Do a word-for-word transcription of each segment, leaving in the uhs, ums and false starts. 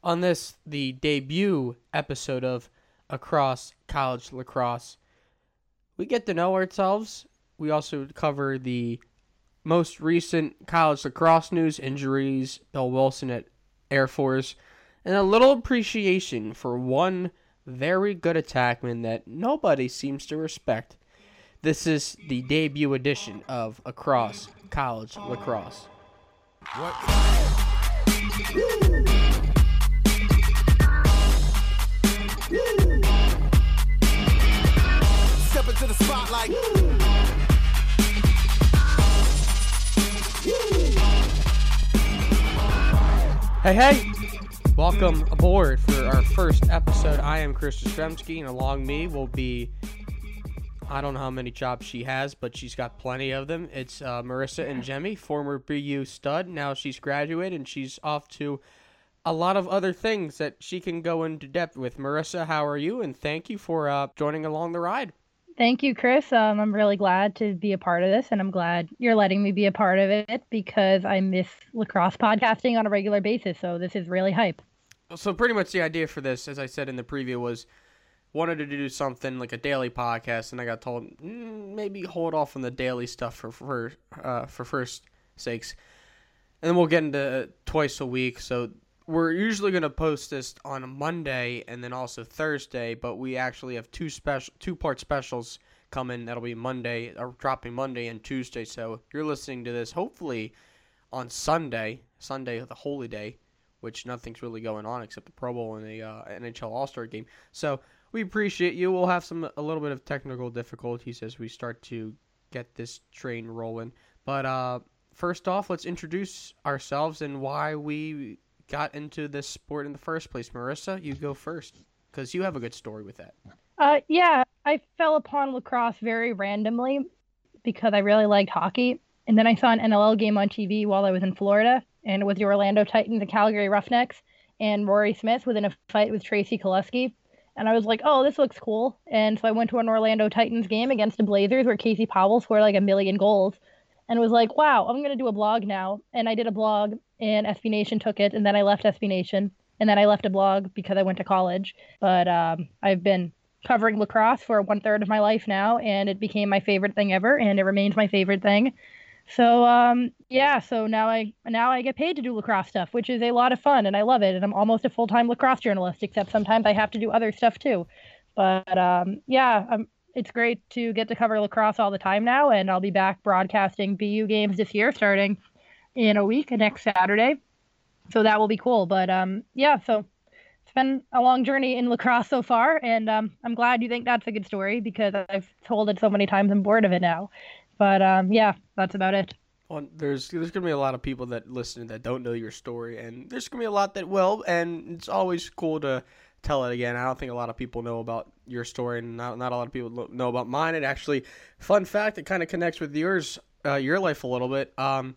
On this, the debut episode of Across College Lacrosse, we get to know ourselves. We also cover the most recent college lacrosse news, injuries, Bill Wilson at Air Force, and a little appreciation for one very good attackman that nobody seems to respect. This is the debut edition of Across College Lacrosse. What? Step into the spotlight. Hey, hey! Welcome aboard for our first episode. I am Chris Ostremski, and along me will be, I don't know how many jobs she has, but she's got plenty of them. It's uh, Marissa and Jemmy, former B U stud. Now she's graduated, and she's off to a lot of other things that she can go into depth with. Marissa, how are you? And thank you for uh, joining along the ride. Thank you, Chris. Um, I'm really glad to be a part of this, and I'm glad you're letting me be a part of it because I miss lacrosse podcasting on a regular basis, so this is really hype. So pretty much the idea for this, as I said in the preview, was wanted to do something like a daily podcast, and I got told mm, maybe hold off on the daily stuff for for uh, for first sakes, and then we'll get into twice a week. So we're usually going to post this on a Monday and then also Thursday, but we actually have two special two part specials coming. That'll be Monday, or dropping Monday and Tuesday. So you're listening to this hopefully on Sunday, Sunday the holy day, which nothing's really going on except the Pro Bowl and the uh, N H L All-Star game. So we appreciate you. We'll have some a little bit of technical difficulties as we start to get this train rolling. But uh, first off, let's introduce ourselves and why we got into this sport in the first place. Marissa, you go first because you have a good story with that. Uh, yeah, I fell upon lacrosse very randomly because I really liked hockey, and then I saw an N L L game on T V while I was in Florida, and it was the Orlando Titans and Calgary Roughnecks, and Rory Smith was in a fight with Tracy Koleski, and I was like, oh, this looks cool, and so I went to an Orlando Titans game against the Blazers where Casey Powell scored like a million goals, and was like, wow, I'm going to do a blog now, and I did a blog, and S B Nation took it, and then I left S B Nation, and then I left a blog because I went to college, but um, I've been covering lacrosse for one third of my life now, and it became my favorite thing ever, and it remains my favorite thing. So um, yeah, so now I now I get paid to do lacrosse stuff, which is a lot of fun, and I love it, and I'm almost a full-time lacrosse journalist, except sometimes I have to do other stuff too. But um, yeah, um, it's great to get to cover lacrosse all the time now, and I'll be back broadcasting B U games this year, starting in a week, next Saturday. So that will be cool. But um, yeah, so it's been a long journey in lacrosse so far, and um, I'm glad you think that's a good story because I've told it so many times I'm bored of it now. But um, yeah, that's about it. Well, there's there's gonna be a lot of people that listen that don't know your story, and there's gonna be a lot that will, and it's always cool to tell it again. I don't think a lot of people know about your story, and not not a lot of people know about mine. And actually, fun fact, it kind of connects with yours, uh, your life a little bit. Um,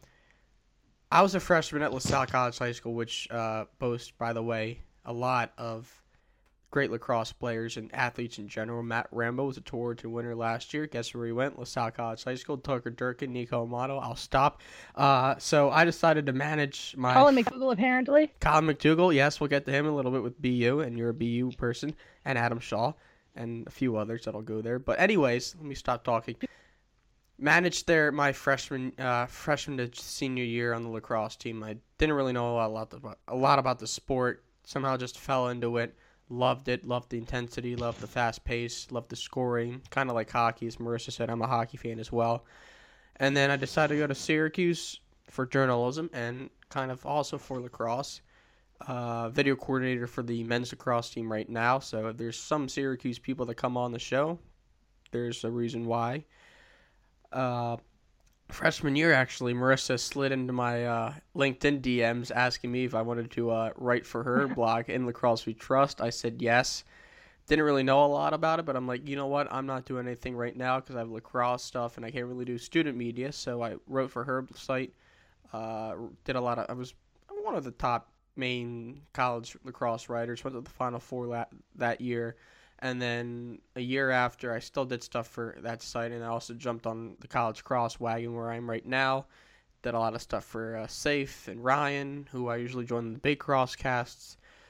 I was a freshman at LaSalle College High School, which uh, boasts, by the way, a lot of great lacrosse players and athletes in general. Matt Rambo was a Tour-to winner last year. Guess where he went? LaSalle College High School. Tucker Durkin, Nico Amato. I'll stop. Uh, so I decided to manage my... Colin McDougal, apparently. Colin McDougal, yes, we'll get to him in a little bit with B U, and you're a B U person, and Adam Shaw, and a few others that'll go there. But anyways, let me stop talking. Managed there my freshman uh, freshman to senior year on the lacrosse team. I didn't really know a lot about, a lot about the sport. Somehow just fell into it. Loved it. Loved the intensity. Loved the fast pace. Loved the scoring. Kind of like hockey, as Marissa said. I'm a hockey fan as well. And then I decided to go to Syracuse for journalism and kind of also for lacrosse. Uh, video coordinator for the men's lacrosse team right now. So if there's some Syracuse people that come on the show, there's a reason why. Uh, freshman year, actually, Marissa slid into my uh, LinkedIn D Ms asking me if I wanted to uh, write for her blog, In Lacrosse We Trust. I said yes. Didn't really know a lot about it, but I'm like, you know what? I'm not doing anything right now because I have lacrosse stuff and I can't really do student media. So I wrote for her site. Uh, did a lot of. I was one of the top main college lacrosse writers. Went to the Final Four la- that year. And then a year after, I still did stuff for that site, and I also jumped on the College Cross wagon where I'm right now. Did a lot of stuff for uh, Safe and Ryan, who I usually join in the Big Cross casts.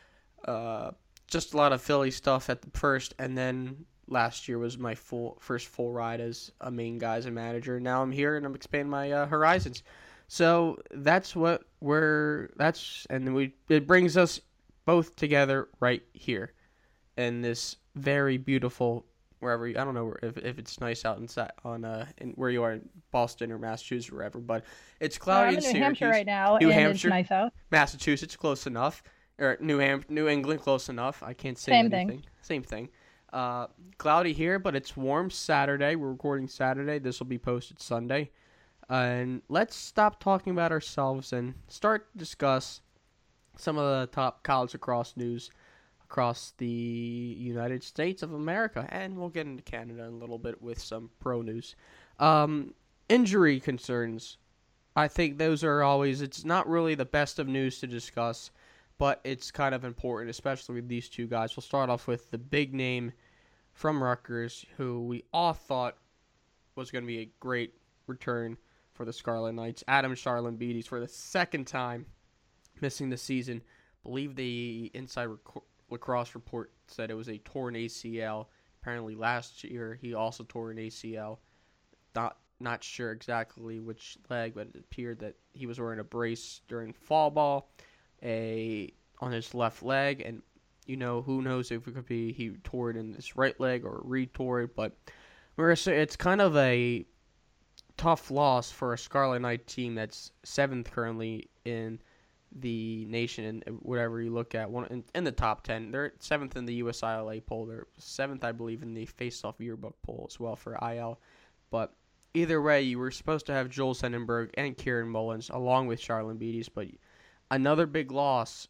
Uh, just a lot of Philly stuff at the first, and then last year was my full first full ride as a main guy as a manager. Now I'm here and I'm expanding my uh, horizons. So that's what we're that's and we it brings us both together right here in this very beautiful wherever you, I don't know if, if it's nice out inside on uh in where you are in Boston or Massachusetts or wherever, but it's cloudy I'm in in New Syracuse. Hampshire right now, New and Hampshire, it's nice out. Massachusetts, close enough, or New Ham- New England, close enough. I can't say Same anything. thing. Same thing. Uh, cloudy here, but it's warm Saturday. We're recording Saturday. This will be posted Sunday. And let's stop talking about ourselves and start to discuss some of the top college lacrosse news across the United States of America. And we'll get into Canada in a little bit with some pro news. Um, injury concerns. I think those are always, it's not really the best of news to discuss, but it's kind of important, especially with these two guys. We'll start off with the big name from Rutgers, who we all thought was going to be a great return for the Scarlet Knights. Adam Charlambides for the second time missing the season. I believe the Inside Rec- Lacrosse report said it was a torn A C L. Apparently last year he also tore an A C L. Not not sure exactly which leg, but it appeared that he was wearing a brace during fall ball, a on his left leg, and you know who knows if it could be he tore it in his right leg or re-tore it. But Marissa, it's kind of a tough loss for a Scarlet Knight team that's seventh currently in the nation, and whatever you look at, one in, in the top ten. They're seventh in the U S I L A poll. They're seventh, I believe, in the Face-Off Yearbook poll as well for I L. But either way, you were supposed to have Joel Sennenberg and Kieran Mullins along with Charlambides, but another big loss.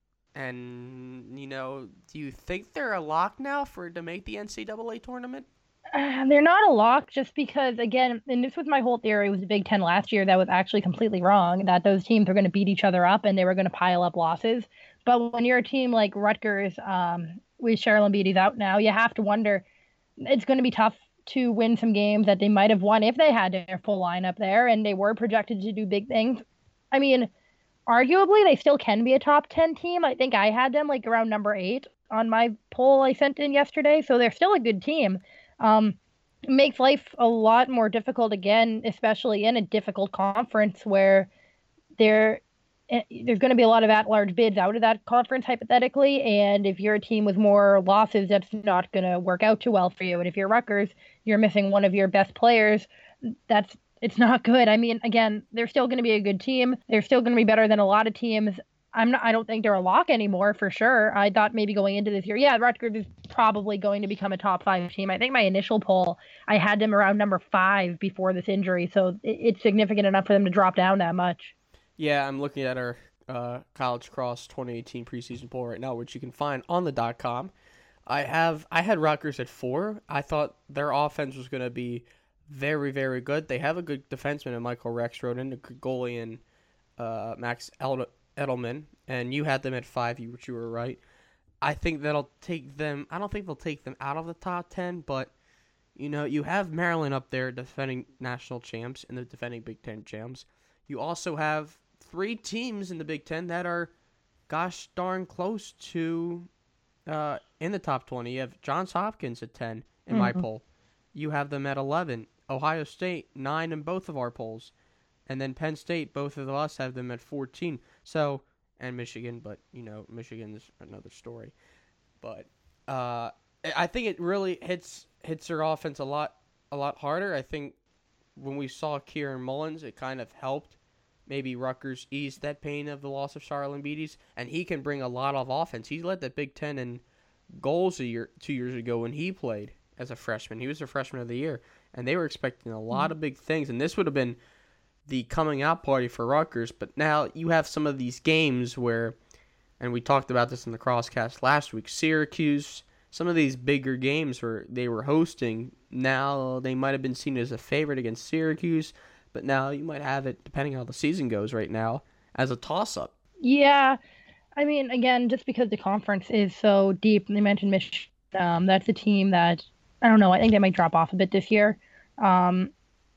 And, you know, do you think they're a lock now for to make the N C double A tournament? Uh, they're not a lock just because, again, and this was my whole theory with the Big Ten last year that was actually completely wrong, that those teams were going to beat each other up and they were going to pile up losses. But when you're a team like Rutgers, um, with Charlambides out now, you have to wonder, it's going to be tough to win some games that they might have won if they had their full lineup there and they were projected to do big things. I mean, arguably, they still can be a top ten team. I think I had them like around number eight on my poll I sent in yesterday, so they're still a good team. Um, it makes life a lot more difficult again, especially in a difficult conference where there there's going to be a lot of at-large bids out of that conference hypothetically, and if you're a team with more losses, that's not going to work out too well for you. And if you're Rutgers, you're missing one of your best players. That's it's not good. I mean, again, they're still going to be a good team. They're still going to be better than a lot of teams. I'm not, I don't think they're a lock anymore for sure. I thought maybe going into this year, yeah, Rutgers is probably going to become a top five team. I think my initial poll, I had them around number five before this injury, so it, it's significant enough for them to drop down that much. Yeah, I'm looking at our uh, College Cross twenty eighteen preseason poll right now, which you can find on the dot com. I have I had Rutgers at four. I thought their offense was going to be very, very good. They have a good defenseman in Michael Rexroth and a good goalie in uh, Max Eld- Edelman, and you had them at five, which you were right. I think that'll take them. I don't think they'll take them out of the top ten, but you know, you have Maryland up there defending national champs and the defending Big Ten champs. You also have three teams in the Big Ten that are, gosh darn close to uh, in the top twenty. You have Johns Hopkins at ten in mm-hmm. my poll. You have them at eleven. Ohio State, nine in both of our polls. And then Penn State, both of us have them at fourteen. So, and Michigan, but, you know, Michigan's another story. But uh, I think it really hits hits their offense a lot a lot harder. I think when we saw Kieran Mullins, it kind of helped. Maybe Rutgers eased that pain of the loss of Charlambides, and he can bring a lot of offense. He led the Big Ten in goals a year, two years ago when he played as a freshman. He was the freshman of the year, and they were expecting a lot of big things, and this would have been the coming out party for Rutgers. But now you have some of these games where, and we talked about this in the Crosscast last week, Syracuse, some of these bigger games where they were hosting, now they might have been seen as a favorite against Syracuse, but now you might have it, depending on how the season goes right now, as a toss-up. Yeah. I mean, again, just because the conference is so deep, they mentioned Michigan, um, that's a team that, I don't know, I think they might drop off a bit this year. Um,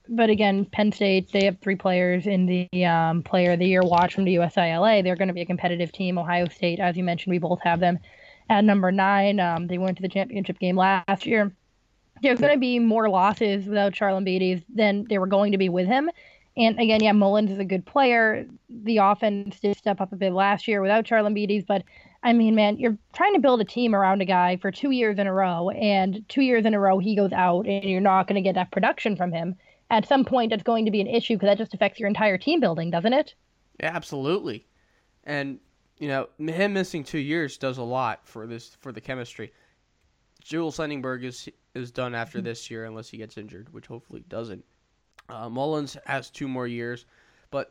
But again, Penn State, they have three players in the um, Player of the Year watch from the U S I L A. They're going to be a competitive team. Ohio State, as you mentioned, we both have them at number nine. Um, they went to the championship game last year. There's going to be more losses without Charlon Beatties than there were going to be with him. And again, yeah, Mullins is a good player. The offense did step up a bit last year without Charlon Beatties, but I mean, man, you're trying to build a team around a guy for two years in a row, and two years in a row he goes out, and you're not going to get that production from him. At some point, that's going to be an issue because that just affects your entire team building, doesn't it? Yeah, absolutely. And you know, him missing two years does a lot for this for the chemistry. Jules Senningberg is is done after this year unless he gets injured, which hopefully he doesn't. Uh, Mullins has two more years, but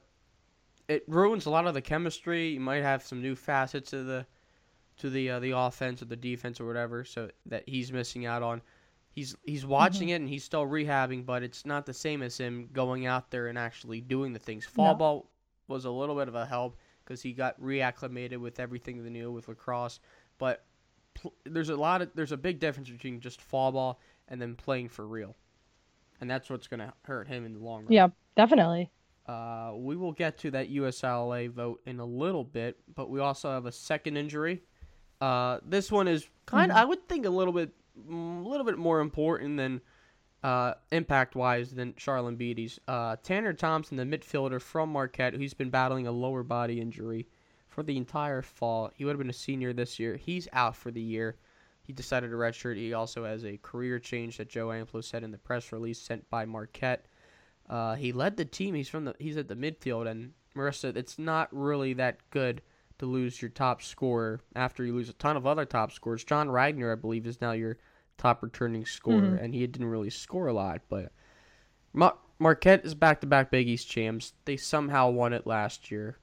it ruins a lot of the chemistry. You might have some new facets to the to the uh, the offense or the defense or whatever, so that he's missing out on. He's he's watching mm-hmm. it and he's still rehabbing, but it's not the same as him going out there and actually doing the things. Fall no. ball was a little bit of a help because he got reacclimated with everything they knew with lacrosse, but pl- there's a lot of there's a big difference between just fall ball and then playing for real, and that's what's going to hurt him in the long run. Yeah, definitely. Uh, we will get to that U S L A vote in a little bit, but we also have a second injury. Uh, this one is kind of, mm-hmm. I would think, a little bit, a little bit more important than uh, impact-wise than Charlon Beatties. Uh, Tanner Thompson, the midfielder from Marquette, who's been battling a lower body injury for the entire fall. He would have been a senior this year. He's out for the year. He decided to redshirt. He also has a career change that Joe Amplo said in the press release sent by Marquette. Uh, he led the team. He's from the. He's at the midfield, and Marissa, it's not really that good to lose your top scorer after you lose a ton of other top scorers. John Ragnar, I believe, is now your top returning scorer, mm-hmm. and he didn't really score a lot. But Mar- Marquette is back-to-back Big East champs. They somehow won it last year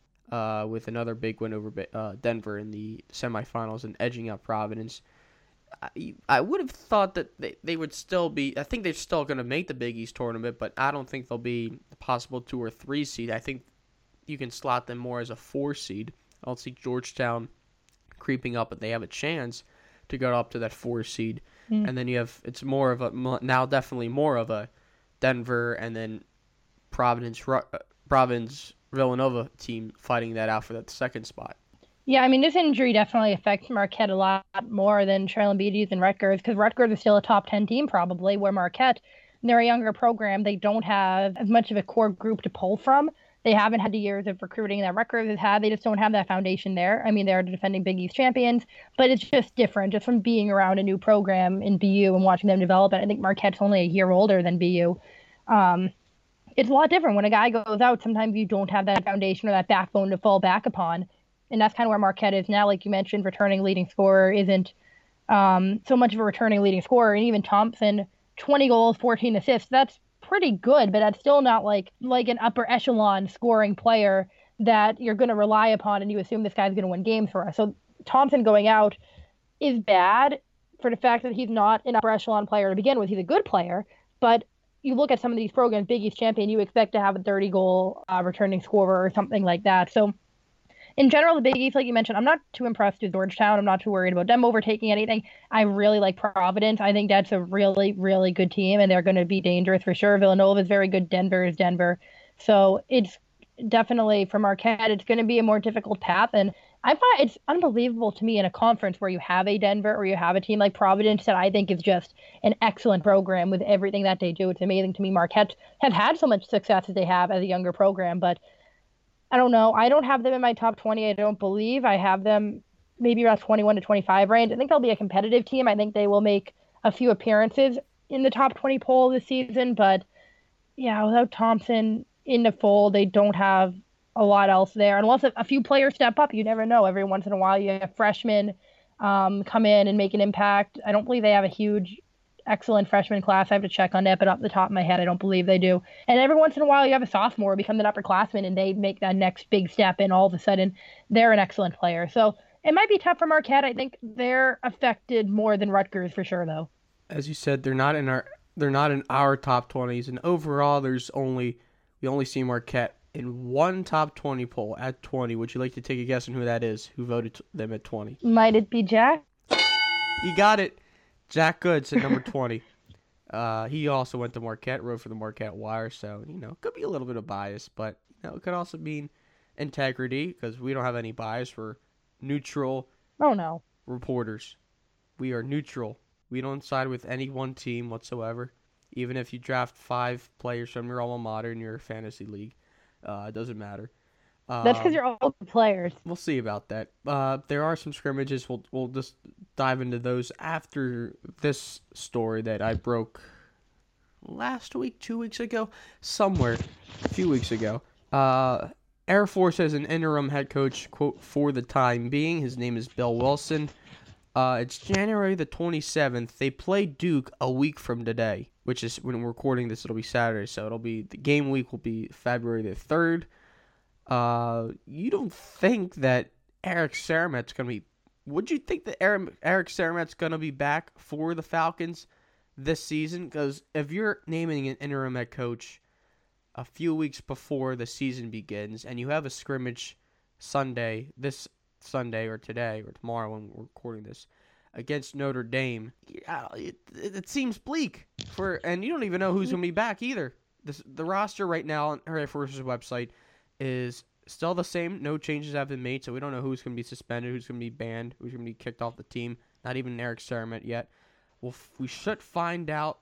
uh, with another big win over uh, Denver in the semifinals and edging out Providence. I, I would have thought that they, they would still be, I think they're still going to make the Big East tournament, but I don't think they'll be a possible two or three seed. I think you can slot them more as a four seed. I don't see Georgetown creeping up, but they have a chance to go up to that four seed. Mm. And then you have, it's more of a, now definitely more of a Denver and then Providence, Providence Villanova team fighting that out for that second spot. Yeah, I mean, this injury definitely affects Marquette a lot more than Charlon Beatties and Rutgers, because Rutgers is still a top ten team probably, where Marquette, they're a younger program. They don't have as much of a core group to pull from. They haven't had the years of recruiting that Rutgers has had. They just don't have that foundation there. I mean, they're the defending Big East champions, but it's just different just from being around a new program in B U and watching them develop. And I think Marquette's only a year older than B U. Um, it's a lot different. When a guy goes out, sometimes you don't have that foundation or that backbone to fall back upon. And that's kind of where Marquette is now. Like you mentioned, returning leading scorer isn't um, so much of a returning leading scorer. And even Thompson, twenty goals, fourteen assists. That's pretty good, but that's still not like like an upper echelon scoring player that you're going to rely upon and you assume this guy's going to win games for us. So Thompson going out is bad for the fact that he's not an upper echelon player to begin with. He's a good player, but you look at some of these programs, Big East champion, you expect to have a thirty goal uh, returning scorer or something like that. So in general, the Big East, like you mentioned, I'm not too impressed with Georgetown. I'm not too worried about them overtaking anything. I really like Providence. I think that's a really, really good team, and they're going to be dangerous for sure. Villanova is very good. Denver is Denver. So it's definitely, for Marquette, it's going to be a more difficult path. And I find it's unbelievable to me in a conference where you have a Denver or you have a team like Providence that I think is just an excellent program with everything that they do. It's amazing to me Marquette have had so much success as they have as a younger program, but I don't know. I don't have them in my top twenty. I don't believe I have them maybe around twenty-one to twenty-five range. I think they'll be a competitive team. I think they will make a few appearances in the top twenty poll this season. But yeah, without Thompson in the fold, they don't have a lot else there. Unless a, a few players step up, you never know. Every once in a while, you have freshmen um, come in and make an impact. I don't believe they have a huge excellent freshman class. I have to check on that, but off the top of my head, I don't believe they do. And every once in a while, you have a sophomore become an upperclassman, and they make that next big step, and all of a sudden, they're an excellent player. So it might be tough for Marquette. I think they're affected more than Rutgers for sure, though. As you said, they're not in our they're not in our top twenties, and overall, there's only we only see Marquette in one top twenty poll at twenty. Would you like to take a guess on who that is? Who voted them at twenty? Might it be Jack? You got it. Jack Goods at number twenty. Uh, he also went to Marquette, wrote for the Marquette Wire, so, you know, could be a little bit of bias, but, you know, it could also mean integrity, because we don't have any bias. We're neutral Oh no. reporters. We are neutral. We don't side with any one team whatsoever. Even if you draft five players from your alma mater in your fantasy league, uh, it doesn't matter. That's because Um, you're all good players. we'll see about that. Uh, there are some scrimmages. We'll we'll just dive into those after this story that I broke last week, two weeks ago, somewhere, a few weeks ago. Uh, Air Force has an interim head coach, quote, for the time being. His name is Bill Wilson. Uh, it's January the twenty-seventh. They play Duke a week from today, which is when we're recording this. It'll be Saturday, so it'll be the game week will be February the third. Uh, you don't think that Eric Saramet's gonna be? Would you think that Eric Eric Saramet's gonna be back for the Falcons this season? Because if you're naming an interim head coach a few weeks before the season begins, and you have a scrimmage Sunday, this Sunday or today or tomorrow when we're recording this, against Notre Dame, yeah, it, it, it seems bleak for, and you don't even know who's gonna be back either. This, the roster right now on Air Force's website is still the same. No changes have been made, so we don't know who's going to be suspended, who's going to be banned, who's going to be kicked off the team. Not even Eric Saramet yet. Well, we should find out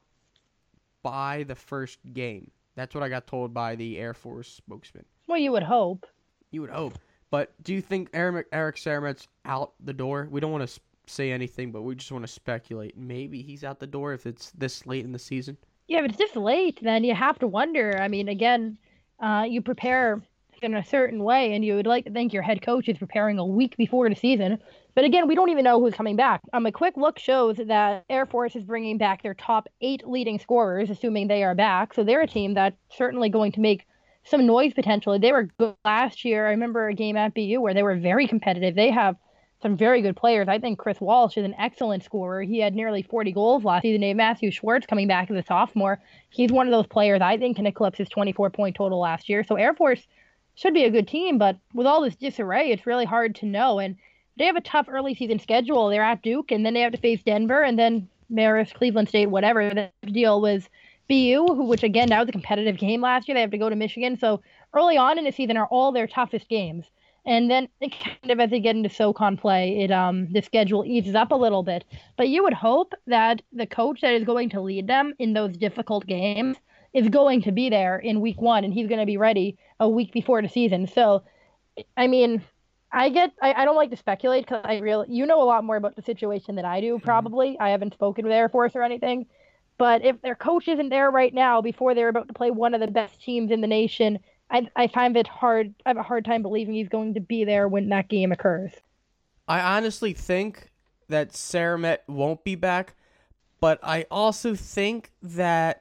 by the first game. That's what I got told by the Air Force spokesman. Well, you would hope. You would hope. But do you think Eric, Eric Saramet's out the door? We don't want to say anything, but we just want to speculate. Maybe he's out the door if it's this late in the season. Yeah, if it's this late, then you have to wonder. I mean, again, uh, you prepare in a certain way, and you would like to think your head coach is preparing a week before the season. But again, we don't even know who's coming back. Um, a quick look shows that Air Force is bringing back their top eight leading scorers, assuming they are back. So they're a team that's certainly going to make some noise potentially. They were good last year. I remember a game at B U where they were very competitive. They have some very good players. I think Chris Walsh is an excellent scorer. He had nearly forty goals last season. They have Matthew Schwartz coming back as a sophomore. He's one of those players I think can eclipse his twenty-four point total last year. So Air Force should be a good team, but with all this disarray, it's really hard to know. And they have a tough early season schedule. They're at Duke, and then they have to face Denver, and then Marist, Cleveland State, whatever. The deal was B U, who, which again, that was a competitive game last year. They have to go to Michigan. So early on in the season are all their toughest games. And then it kind of as they get into SoCon play, it um the schedule eases up a little bit. But you would hope that the coach that is going to lead them in those difficult games is going to be there in week one, and he's going to be ready a week before the season. So, I mean, I get I, I don't like to speculate because I really you know a lot more about the situation than I do. Probably mm-hmm. I haven't spoken with Air Force or anything, but if their coach isn't there right now before they're about to play one of the best teams in the nation, I I find it hard. I have a hard time believing he's going to be there when that game occurs. I honestly think that Saramet won't be back, but I also think that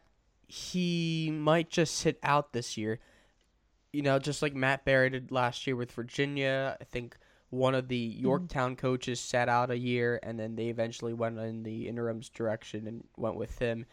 he might just sit out this year. You know, just like Matt Barry did last year with Virginia. I think one of the Yorktown mm-hmm. coaches sat out a year, and then they eventually went in the interim's direction and went with him.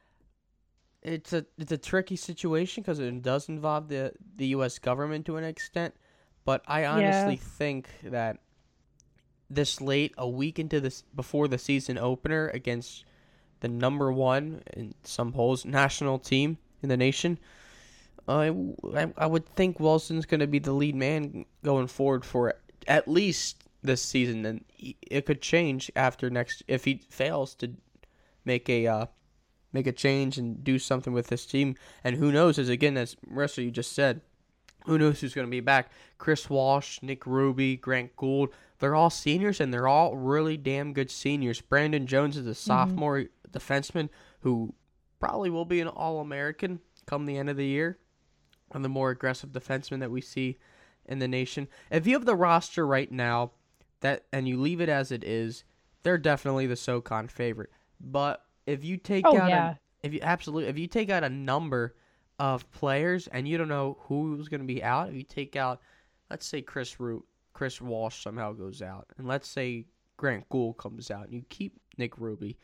It's a it's a tricky situation because it does involve the, the U S government to an extent, but I honestly yeah. think that this late, a week into this before the season opener against the number one in some polls national team in the nation, I, I, I would think Wilson's going to be the lead man going forward for at least this season. And it could change after next if he fails to make a uh, make a change and do something with this team. And who knows? As again, as Marissa you just said, who knows who's going to be back? Chris Walsh, Nick Ruby, Grant Gould. They're all seniors, and they're all really damn good seniors. Brandon Jones is a sophomore mm-hmm. defenseman who probably will be an All-American come the end of the year. And the more aggressive defenseman that we see in the nation. If you have the roster right now, that and you leave it as it is, they're definitely the SoCon favorite. But if you take oh, out yeah. a, if you absolutely if you take out a number of players and you don't know who's going to be out, if you take out, let's say Chris Root, Chris Walsh somehow goes out, and let's say Grant Gould comes out, and you keep Nick Ruby.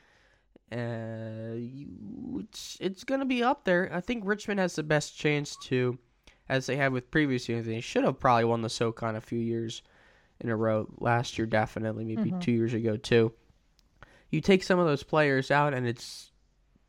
Uh, you, it's it's gonna be up there. I think Richmond has the best chance to, as they have with previous years. They should have probably won the SoCon a few years in a row. Last year, definitely, maybe mm-hmm. two years ago too. You take some of those players out, and it's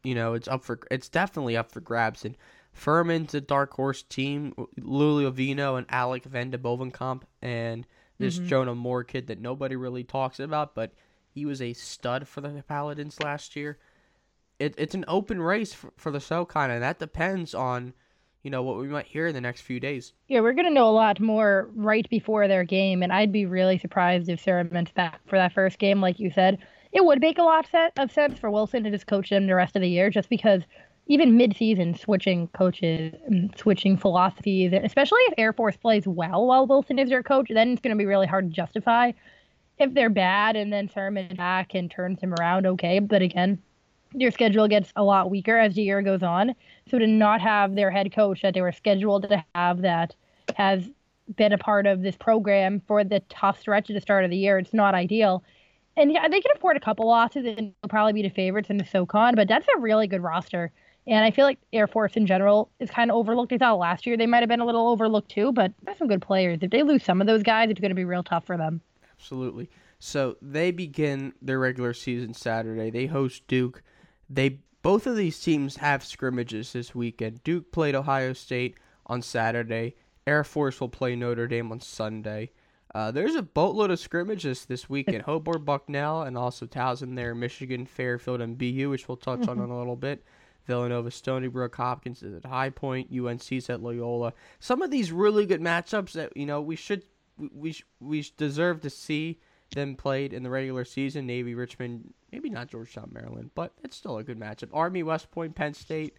you know, it's up for it's definitely up for grabs. And Furman's a dark horse team. Lulu Avino and Alec Van de Bovenkamp and this Mhm. Jonah Moore kid that nobody really talks about, but he was a stud for the Paladins last year. It, it's an open race for, for the SoCon, and that depends on, you know, what we might hear in the next few days. Yeah, we're going to know a lot more right before their game, and I'd be really surprised if Sarament's back for that first game, like you said. It would make a lot of sense for Wilson to just coach them the rest of the year, just because even mid-season switching coaches, and switching philosophies, especially if Air Force plays well while Wilson is your coach, then it's going to be really hard to justify. If they're bad and then Sarament back and turns him around, okay, but again, your schedule gets a lot weaker as the year goes on. So to not have their head coach that they were scheduled to have that has been a part of this program for the tough stretch at the start of the year, it's not ideal. And yeah, they can afford a couple losses and they'll probably be the favorites in the SoCon, but that's a really good roster. And I feel like Air Force in general is kind of overlooked. I thought last year they might have been a little overlooked too, but there's some good players. If they lose some of those guys, it's going to be real tough for them. Absolutely. So they begin their regular season Saturday. They host Duke. They both of these teams have scrimmages this weekend. Duke played Ohio State on Saturday. Air Force will play Notre Dame on Sunday. Uh, there's a boatload of scrimmages this weekend. Hobart, Bucknell, and also Towson there, Michigan, Fairfield, and B U, which we'll touch mm-hmm. on in a little bit. Villanova, Stony Brook, Hopkins is at High Point, U N C's at Loyola. Some of these really good matchups that, you know, we should we we deserve to see them played in the regular season. Navy, Richmond, maybe not Georgetown, Maryland, but it's still a good matchup. Army, West Point, Penn State.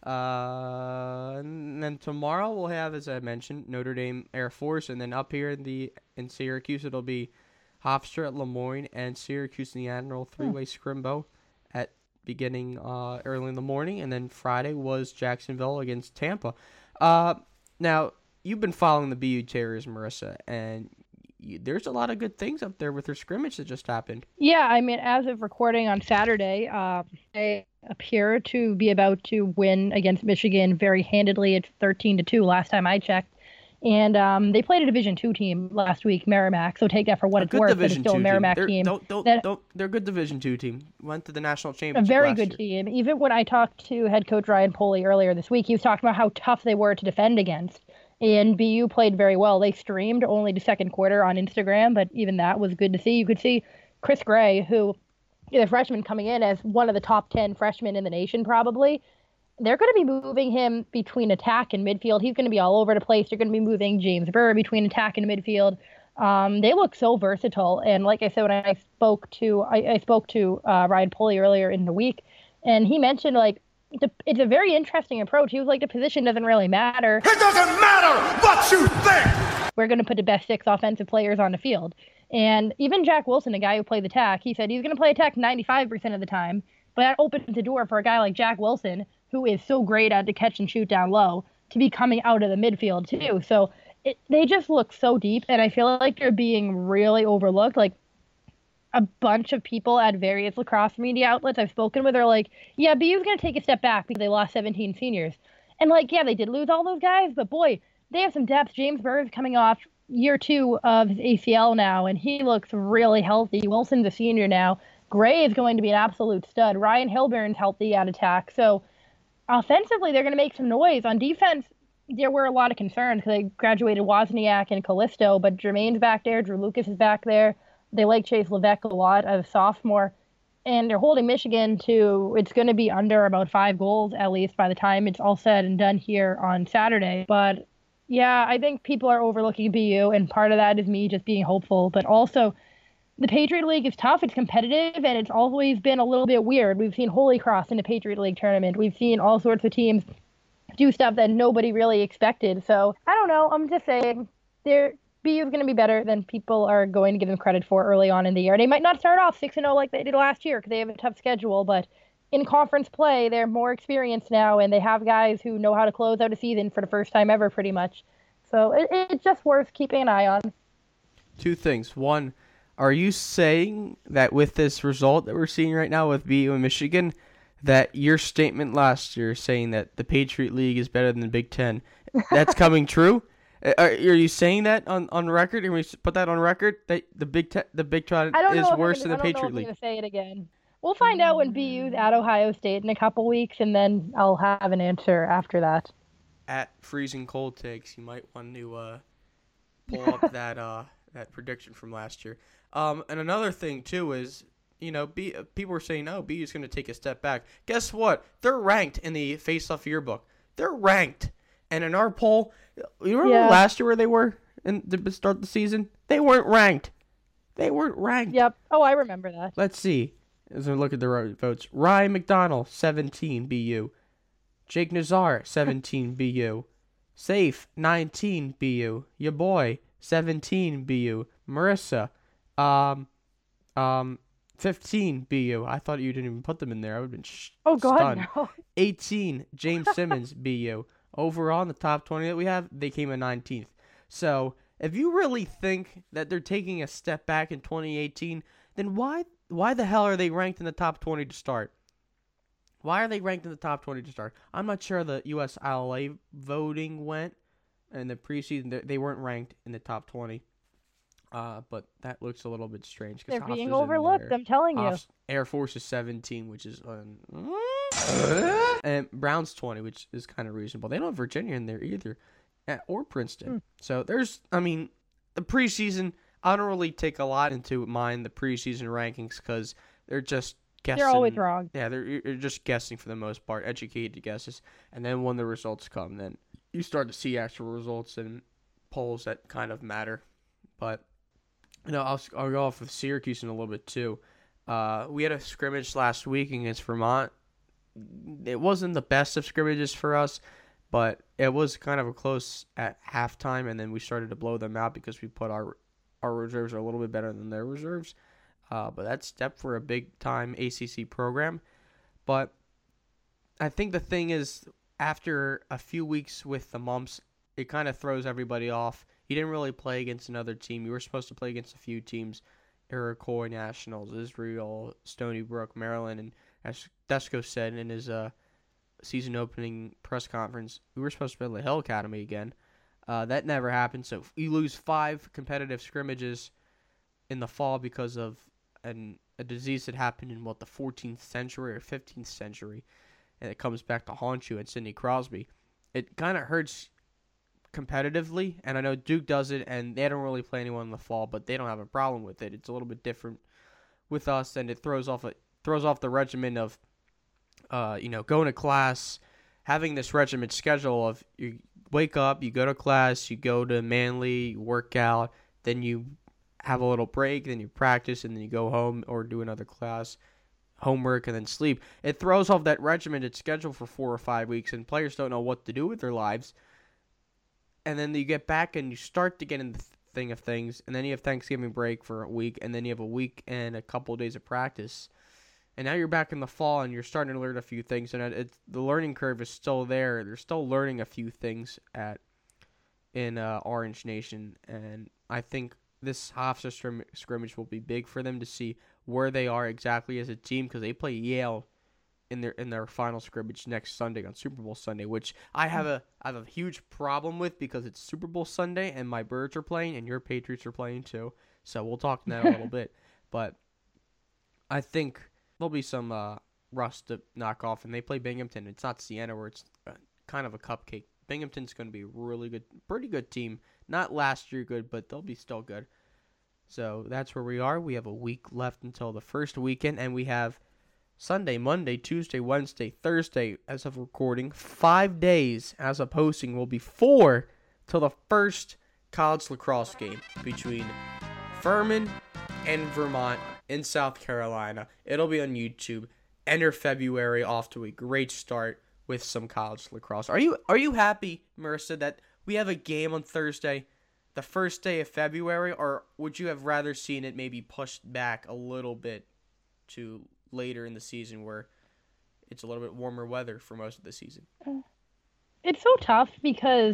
Uh, and then tomorrow we'll have, as I mentioned, Notre Dame, Air Force, and then up here in the in Syracuse it'll be Hofstra at Lemoyne and Syracuse and the Admiral three-way scrimbo at beginning uh, early in the morning, and then Friday was Jacksonville against Tampa. Uh, now you've been following the B U Terriers, Marissa, and you, there's a lot of good things up there with their scrimmage that just happened. Yeah, I mean, as of recording on Saturday, uh, they appear to be about to win against Michigan very handedly at thirteen to two last time I checked. And um, they played a Division two team last week, Merrimack, so take that for what a it's worth, but it's Division still a Merrimack team. team. Don't, don't, that, don't, they're a good Division two team. Went to the national a championship very last good year. team. Even when I talked to head coach Ryan Poley earlier this week, he was talking about how tough they were to defend against. And B U played very well. They streamed only the second quarter on Instagram, but even that was good to see. You could see Chris Gray, who is a freshman coming in as one of the top ten freshmen in the nation probably. They're going to be moving him between attack and midfield. He's going to be all over the place. They're going to be moving James Burr between attack and midfield. Um, they look so versatile. And like I said, when I spoke to I, I spoke to uh, Ryan Poley earlier in the week, and he mentioned like the, it's a very interesting approach. He was like, the position doesn't really matter. It doesn't matter what you think. We're going to put the best six offensive players on the field. And even Jack Wilson, the guy who played attack, he said he's going to play attack ninety-five percent of the time. But that opens the door for a guy like Jack Wilson, who is so great at the catch and shoot down low, to be coming out of the midfield too. So it, they just look so deep, and I feel like they're being really overlooked. Like a bunch of people at various lacrosse media outlets I've spoken with are like, yeah, B U's going to take a step back because they lost seventeen seniors. And like, yeah, they did lose all those guys, but boy, they have some depth. James Burr is coming off year two of his A C L now, and he looks really healthy. Wilson's a senior now. Gray is going to be an absolute stud. Ryan Hilburn's healthy at attack. So offensively, they're going to make some noise. On defense, there were a lot of concerns because they graduated Wozniak and Callisto, but Jermaine's back there. Drew Lucas is back there. They like Chase Levesque a lot as a sophomore. And they're holding Michigan to, it's going to be under about five goals at least by the time it's all said and done here on Saturday. But yeah, I think people are overlooking B U, and part of that is me just being hopeful. But also, the Patriot League is tough. It's competitive, and it's always been a little bit weird. We've seen Holy Cross in the Patriot League tournament. We've seen all sorts of teams do stuff that nobody really expected. So I don't know. I'm just saying they're, B U is going to be better than people are going to give them credit for early on in the year. They might not start off six and oh like they did last year because they have a tough schedule, but in conference play, they're more experienced now, and they have guys who know how to close out a season for the first time ever pretty much. So it, it's just worth keeping an eye on. Two things. One, are you saying that with this result that we're seeing right now with B U and Michigan, that your statement last year saying that the Patriot League is better than the Big Ten, that's coming true? Are, are you saying that on, on record? Can we put that on record that the Big Ten, the Big Ten I don't is know worse if than the I don't Patriot know if League? I'm gonna say it again. We'll find out when B U's at Ohio State in a couple weeks, and then I'll have an answer after that. At freezing cold takes, you might want to uh, pull up that uh, that prediction from last year. Um, and another thing too is, you know, B, people were saying, "Oh, B U's going to take a step back." Guess what? They're ranked in the Face-Off yearbook. They're ranked, and in our poll, you remember Yeah. last year where they were in the start of the season? They weren't ranked. They weren't ranked. Yep. Oh, I remember that. Let's see. As I look at the votes, Ryan McDonald, seventeen B U. Jake Nazar, seventeen B U. Safe, nineteen B U. Your boy, seventeen B U. Marissa, um, um, fifteen B U. I thought you didn't even put them in there. I would have been sh- Oh God, stunned. no. eighteen, James Simmons, B U. Overall, in the top twenty that we have, they came in nineteenth. So, if you really think that they're taking a step back in twenty eighteen, then why why the hell are they ranked in the top twenty to start? Why are they ranked in the top twenty to start? I'm not sure the U S I L A voting went in the preseason. They- They weren't ranked in the top twenty. Uh, but that looks a little bit strange. 'Cause They're Hofstra's being in overlooked. there. I'm telling you. Hofs- Air Force is seventeen, which is um, and Brown's twenty, which is kind of reasonable. They don't have Virginia in there either, uh, or Princeton. Hmm. So there's, I mean, the preseason. I don't really take a lot into mind the preseason rankings because they're just guessing. They're always wrong. Yeah, they're you're just guessing for the most part, educated guesses, and then when the results come, then you start to see actual results and polls that kind of matter. But you know, I'll I'll go off with Syracuse in a little bit too. Uh, we had a scrimmage last week against Vermont. It wasn't the best of scrimmages for us, but it was kind of a close at halftime, and then we started to blow them out because we put our our reserves are a little bit better than their reserves. Uh, but that's step for a big time A C C program. But I think the thing is, after a few weeks with the mumps, it kind of throws everybody off. You didn't really play against another team. You were supposed to play against a few teams: Iroquois Nationals, Israel, Stony Brook, Maryland, and as Desko said in his uh, season opening press conference, we were supposed to play the Hill Academy again. Uh, that never happened. So you lose five competitive scrimmages in the fall because of an a disease that happened in what the fourteenth century or fifteenth century, and it comes back to haunt you at Sidney Crosby. It kind of hurts competitively, and I know Duke does it, and they don't really play anyone in the fall, but they don't have a problem with it. It's a little bit different with us, and it throws off a, throws off the regimen of, uh, you know, going to class, having this regimen schedule of you wake up, you go to class, you go to Manly, you work out, then you have a little break, then you practice, and then you go home or do another class, homework, and then sleep. It throws off that regimented schedule for four or five weeks, and players don't know what to do with their lives. And then you get back and you start to get in the thing of things, and then you have Thanksgiving break for a week, and then you have a week and a couple of days of practice. And now you're back in the fall, and you're starting to learn a few things, and it's, the learning curve is still there. They're still learning a few things at in uh, Orange Nation, and I think this Hofstra scrim- scrimmage will be big for them to see where they are exactly as a team, because they play Yale in their in their final scrimmage next Sunday on Super Bowl Sunday, which I have a I have a huge problem with because it's Super Bowl Sunday and my Birds are playing and your Patriots are playing too. So we'll talk on that a little bit, but I think there'll be some uh, rust to knock off, and they play Binghamton. It's not Siena where it's uh, kind of a cupcake. Binghamton's going to be a really good, pretty good team. Not last year good, but they'll be still good. So that's where we are. We have a week left until the first weekend, and we have Sunday, Monday, Tuesday, Wednesday, Thursday as of recording. Five days as of posting will be four till the first college lacrosse game between Furman and Vermont in South Carolina. It'll be on YouTube. End of February, off to a great start with some college lacrosse. Are you are you happy, Marissa, that we have a game on Thursday, the first day of February, or would you have rather seen it maybe pushed back a little bit to later in the season where it's a little bit warmer weather for most of the season? It's so tough because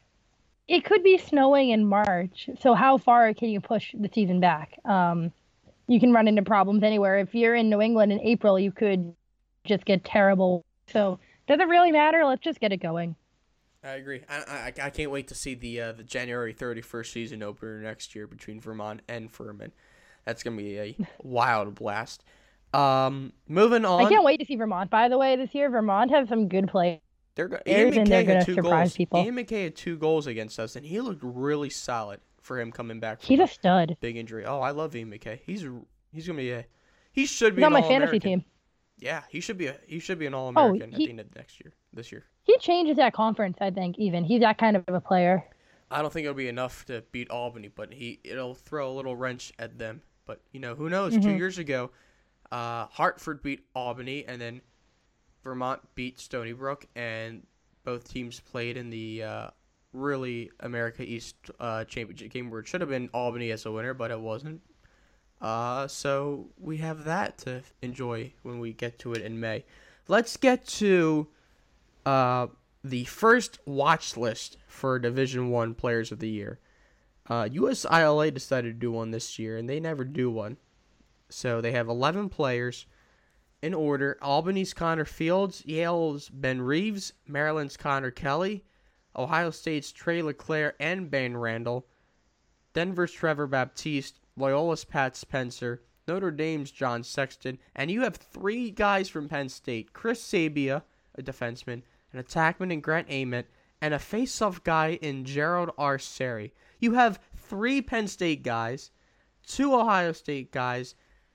it could be snowing in March. So how far can you push the season back? Um, you can run into problems anywhere. If you're in New England in April, you could just get terrible. So does it really matter? Let's just get it going. I agree. I I, I can't wait to see the uh, the January thirty-first season opener next year between Vermont and Furman. That's gonna be a wild blast. Um, moving on. I can't wait to see Vermont, by the way, this year. Vermont has some good players, They're go- Ian and they're McKay going had to two surprise goals. people. Ian McKay had two goals against us, and he looked really solid for him coming back from He's a a stud. big injury. Oh, I love Ian McKay. He's he's gonna be a he should be He's on an my All-American. fantasy team. Yeah, he should be a he should be an All-American at he- the end of next year. This year. He changes that conference, I think, even. He's that kind of a player. I don't think it'll be enough to beat Albany, but he it'll throw a little wrench at them. But you know, who knows? Two years ago, uh, Hartford beat Albany, and then Vermont beat Stony Brook, and both teams played in the uh, really America East uh, championship game, where it should have been Albany as a winner, but it wasn't. Uh, so we have that to enjoy when we get to it in May. Let's get to uh, the first watch list for Division One Players of the Year. Uh, U S I L A decided to do one this year, and they never do one. So they have eleven players in order: Albany's Connor Fields, Yale's Ben Reeves, Maryland's Connor Kelly, Ohio State's Trey LeClaire and Ben Randall, Denver's Trevor Baptiste, Loyola's Pat Spencer, Notre Dame's John Sexton, and you have three guys from Penn State: Chris Sabia, a defenseman, an attackman in Grant Ament, and a face-off guy in Gerald Arceri. You have three Penn State guys, two Ohio State guys,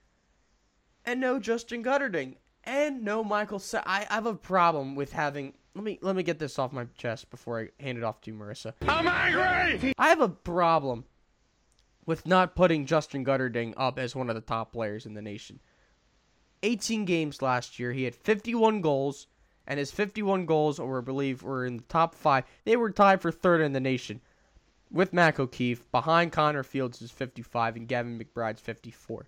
and no Justin Gutterding, and no Michael Sa- I have a problem with having... Let me let me get this off my chest before I hand it off to you, Marissa. I'm angry! I have a problem with not putting Justin Gutterding up as one of the top players in the nation. eighteen games last year. He had fifty-one goals, and his fifty-one goals, or I believe, were in the top five. They were tied for third in the nation with Mac O'Keefe, behind Connor Fields' fifty-five and Gavin McBride's fifty-four.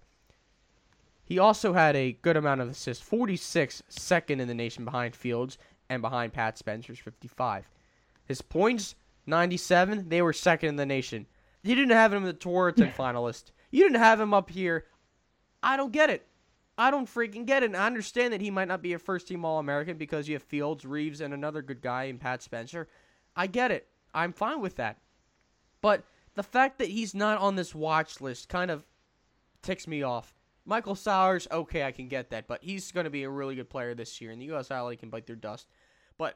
He also had a good amount of assists, forty-six, second in the nation behind Fields and behind Pat Spencer's fifty-five. His points, ninety-seven, they were second in the nation. You didn't have him in the Torrington finalist. You didn't have him up here. I don't get it. I don't freaking get it. And I understand that he might not be a first-team All-American because you have Fields, Reeves, and another good guy in Pat Spencer. I get it. I'm fine with that. But the fact that he's not on this watch list kind of ticks me off. Michael Sowers, okay, I can get that, but he's going to be a really good player this year, and the U S I L A can bite their dust. But,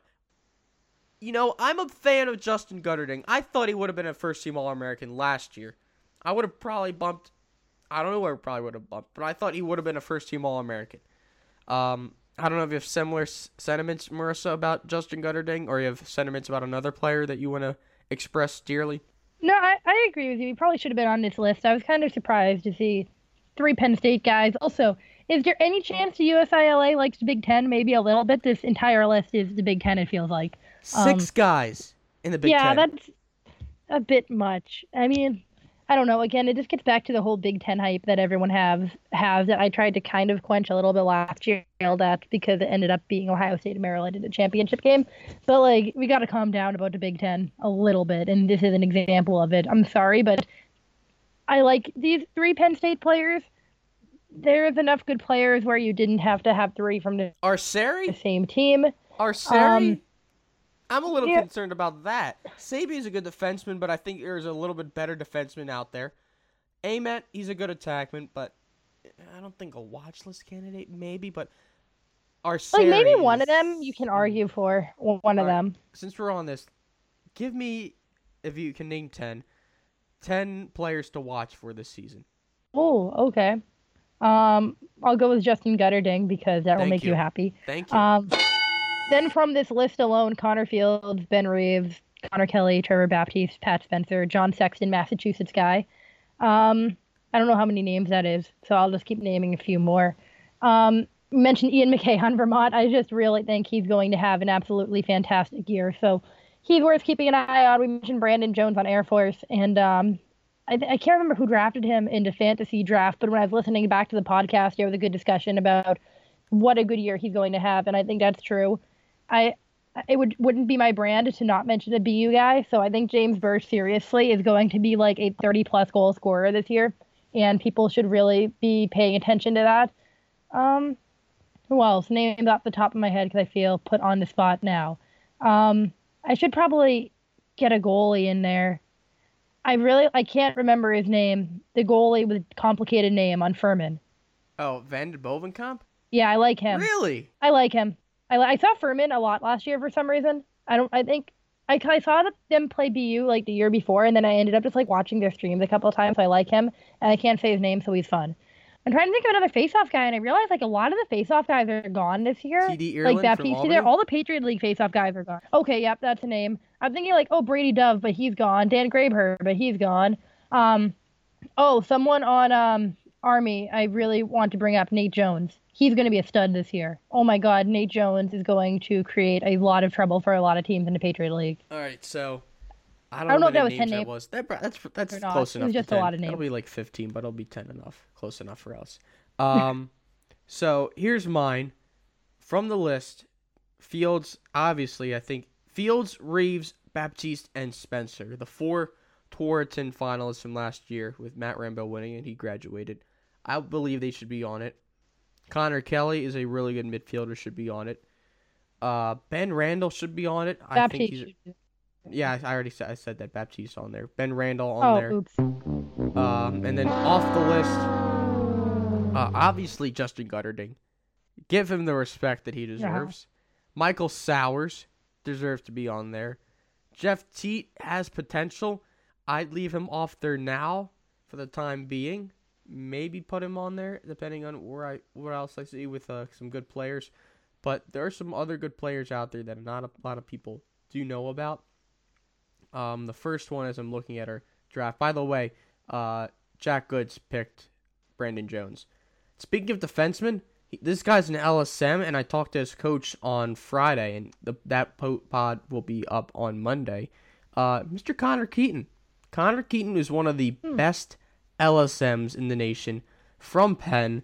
you know, I'm a fan of Justin Gutterding. I thought he would have been a first-team All-American last year. I would have probably bumped, I don't know where I probably would have bumped, but I thought he would have been a first-team All-American. Um, I don't know if you have similar s- sentiments, Marissa, about Justin Gutterding, or you have sentiments about another player that you want to express dearly. No, I, I agree with you. He probably should have been on this list. I was kind of surprised to see three Penn State guys. Also, is there any chance the U S I L A likes the Big Ten? Maybe a little bit. This entire list is the Big Ten, it feels like. Six um, guys in the Big yeah, Ten. Yeah, that's a bit much. I mean, I don't know. Again, it just gets back to the whole Big Ten hype that everyone has, has that I tried to kind of quench a little bit last year, that because it ended up being Ohio State and Maryland in the championship game. But, like, we got to calm down about the Big Ten a little bit, and this is an example of it. I'm sorry, but I like these three Penn State players. There's enough good players where you didn't have to have three from the, Arceri? the same team. Arceri? Um, I'm a little yeah. concerned about that. Sabia's a good defenseman, but I think there's a little bit better defenseman out there. Ament, he's a good attackman, but I don't think a watch list candidate, maybe, but Arceri. Like, maybe is... one of them you can argue for, one of right. them. Since we're on this, give me, if you can name ten, ten players to watch for this season. Oh, okay. Um, I'll go with Justin Gutterding because that Thank will make you. you happy. Thank you. Um, then from this list alone, Connor Fields, Ben Reeves, Connor Kelly, Trevor Baptiste, Pat Spencer, John Sexton, Massachusetts guy. Um, I don't know how many names that is, so I'll just keep naming a few more. Um, you mentioned Ian McKay on Vermont. I just really think he's going to have an absolutely fantastic year. So he's worth keeping an eye on. We mentioned Brandon Jones on Air Force, and um, I, th- I can't remember who drafted him into fantasy draft, but when I was listening back to the podcast, there was a good discussion about what a good year he's going to have, and I think that's true. I it would wouldn't be my brand to not mention a B U guy, so I think James Burch seriously is going to be like a thirty plus goal scorer this year, and people should really be paying attention to that. Um, who else? Names off the top of my head because I feel put on the spot now. Um, I should probably get a goalie in there. I really I can't remember his name. The goalie with a complicated name on Furman. Oh, Van de Bovenkamp? Yeah, I like him. Really? I like him. I, li- I saw Furman a lot last year for some reason. I don't. I think I, I saw them play B U like the year before, and then I ended up just like watching their streams a couple of times. So I like him, and I can't say his name, so he's fun. I'm trying to think of another face-off guy, and I realized like a lot of the face-off guys are gone this year. T D Like Ireland from Baptiste Albany? there, all the Patriot League face-off guys are gone. Okay, yep, that's a name. I'm thinking like, oh, Brady Dove, but he's gone. Dan Graber, but he's gone. Um, oh, someone on um Army. I really want to bring up Nate Jones. He's going to be a stud this year. Oh my God, Nate Jones is going to create a lot of trouble for a lot of teams in the Patriot League. All right, so I don't, I don't know know if that how was many ten names that names was. That, that's that's or not. close It enough was just to a ten. lot of That'll names. be like fifteen, but it'll be ten enough. Close enough for us. Um, so here's mine. From the list, Fields, obviously, I think Fields, Reeves, Baptiste, and Spencer. The four Torrington finalists from last year with Matt Rambo winning, and he graduated. I believe they should be on it. Connor Kelly is a really good midfielder, should be on it. Uh, Ben Randall should be on it. I Baptiste. think he's. Yeah, I already said I said that Baptiste on there. Ben Randall on Oh, there. oops. Um, and then off the list, uh, obviously Justin Gutterding. Give him the respect that he deserves. Michael Sowers deserves to be on there. Jeff Teat has potential. I'd leave him off there now for the time being. Maybe put him on there depending on where I what else I see with uh, some good players. But there are some other good players out there that not a lot of people do know about. Um, the first one, as I'm looking at our draft. By the way, uh, Jack Goods picked Brandon Jones. Speaking of defensemen, he, this guy's an L S M, and I talked to his coach on Friday, and the, that po- pod will be up on Monday. Uh, Mister Connor Keaton. Connor Keaton is one of the hmm. best L S Ms in the nation from Penn.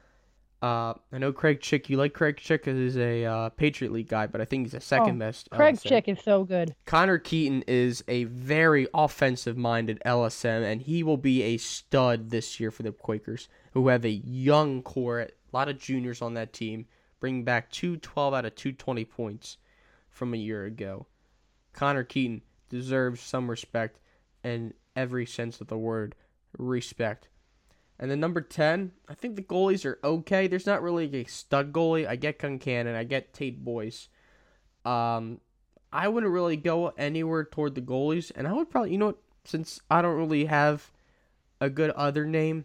Uh, I know Craig Chick. You like Craig Chick is a uh, Patriot League guy, but I think he's the second oh, best. Craig L S M. Chick is so good. Connor Keaton is a very offensive-minded L S M, and he will be a stud this year for the Quakers, who have a young core, a lot of juniors on that team, bringing back two twelve out of two twenty points from a year ago. Connor Keaton deserves some respect in every sense of the word, respect. And then number ten, I think the goalies are okay. There's not really a stud goalie. I get Concannon. I get Tate Boyce. Um, I wouldn't really go anywhere toward the goalies. And I would probably, you know what, since I don't really have a good other name,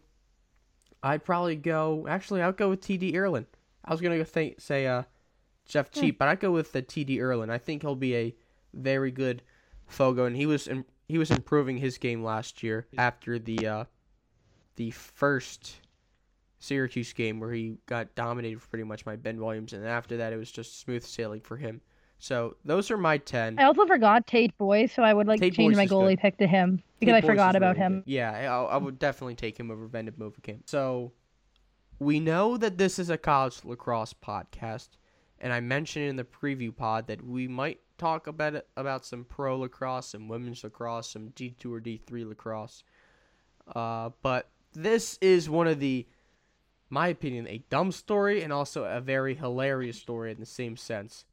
I'd probably go, actually, I'll go with T D Ireland. I was going to th- say uh, Jeff Cheap, hmm. but I'd go with the T D Ireland. I think he'll be a very good Fogo, and he was im- he was improving his game last year after the uh, the first Syracuse game where he got dominated for pretty much by Ben Williams, and after that it was just smooth sailing for him. So those are my ten. I also forgot Tate Boyce, so I would like Tate to change Boyce my goalie good. pick to him because Tate I forgot Boyce about really him. Good. Yeah, I, I would definitely take him over Van de Movenkamp. So we know that this is a college lacrosse podcast, and I mentioned in the preview pod that we might talk about it, about some pro lacrosse, some women's lacrosse, some D two or D three lacrosse. Uh, but this is one of the, my opinion, a dumb story and also a very hilarious story in the same sense.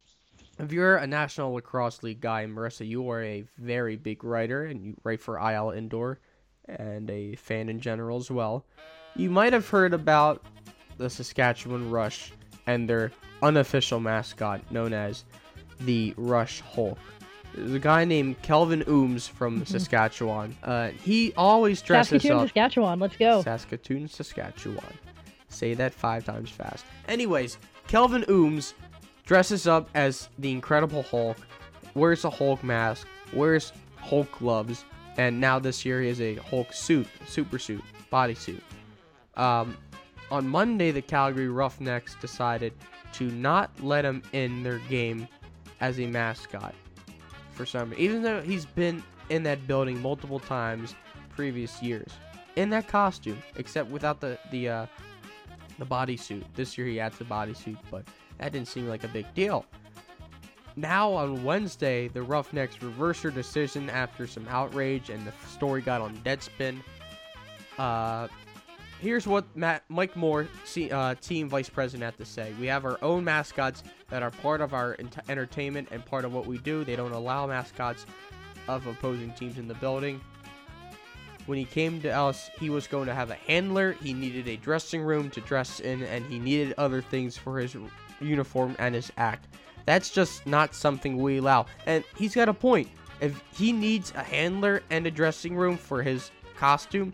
If you're a National Lacrosse League guy, Marissa, you are a very big writer, and you write for I L Indoor and a fan in general as well. You might have heard about the Saskatchewan Rush and their unofficial mascot known as the Rush Hulk. There's a guy named Kelvin Ooms from Saskatchewan. Uh, he always dresses Saskatoon, up. Saskatchewan, let's go. Saskatoon, Saskatchewan. Say that five times fast. Anyways, Kelvin Ooms dresses up as the Incredible Hulk, wears a Hulk mask, wears Hulk gloves, and now this year he has a Hulk suit, super suit, bodysuit. Um, on Monday, the Calgary Roughnecks decided to not let him in their game as a mascot. For some, even though he's been in that building multiple times previous years in that costume, except without the the uh, the bodysuit. This year he adds the bodysuit, but that didn't seem like a big deal. Now on Wednesday, the Roughnecks reversed their decision after some outrage, and the story got on Deadspin. Uh, here's what Matt, Mike Moore, uh, team vice president, had to say. We have our own mascots that are part of our ent- entertainment and part of what we do. They don't allow mascots of opposing teams in the building. when he came to us, he was going to have a handler, he needed a dressing room to dress in, and he needed other things for his uniform and his act. That's just not something we allow. And he's got a point. If he needs a handler and a dressing room for his costume,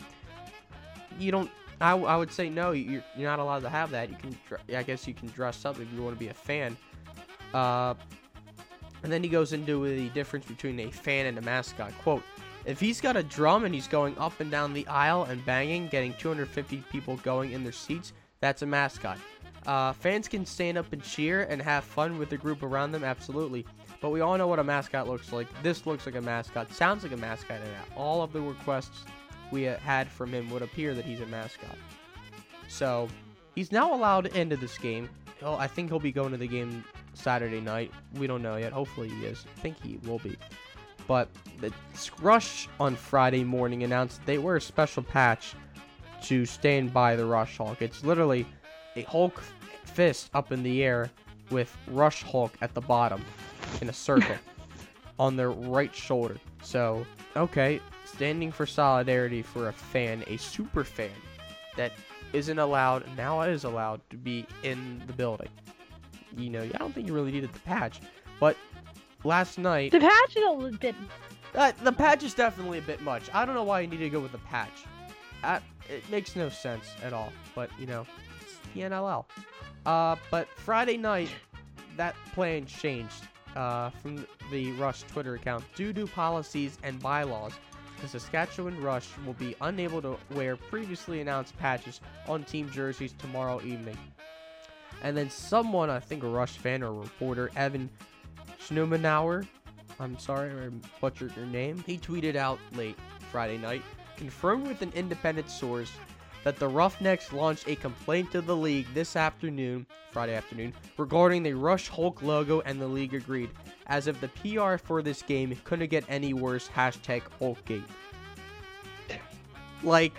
you don't, I, I would say no, you're, you're not allowed to have that. You can, I guess you can dress up if you want to be a fan. Uh, and then he goes into the difference between a fan and a mascot. Quote, if he's got a drum and he's going up and down the aisle and banging, getting two hundred fifty people going in their seats, that's a mascot. Uh, fans can stand up and cheer and have fun with the group around them, absolutely. But we all know what a mascot looks like. This looks like a mascot, sounds like a mascot, and all of the requests we had from him would appear that he's a mascot. So, he's now allowed into this game. He'll, I think he'll be going to the game Saturday night. We don't know yet. Hopefully he is. I think he will be. But the Rush on Friday morning announced they were a special patch to stand by the Rush Hulk. It's literally a Hulk fist up in the air with Rush Hulk at the bottom in a circle on their right shoulder. So, okay, standing for solidarity for a fan, a super fan that isn't allowed, now is allowed to be in the building. You know, I don't think you really needed the patch, but last night... The patch is a little bit... Uh, the patch is definitely a bit much. I don't know why you need to go with the patch. Uh, it makes no sense at all, but, you know, it's the N L L. Uh, but Friday night, that plan changed uh, from the Rush Twitter account. Due to policies and bylaws, the Saskatchewan Rush will be unable to wear previously announced patches on team jerseys tomorrow evening. And then someone, I think a Rush fan or a reporter, Evan Schnumenauer, I'm sorry I butchered your name, he tweeted out late Friday night, confirmed with an independent source that the Roughnecks launched a complaint to the league this afternoon, Friday afternoon, regarding the Rush Hulk logo, and the league agreed, as if the P R for this game couldn't get any worse, hashtag Hulkgate. Like,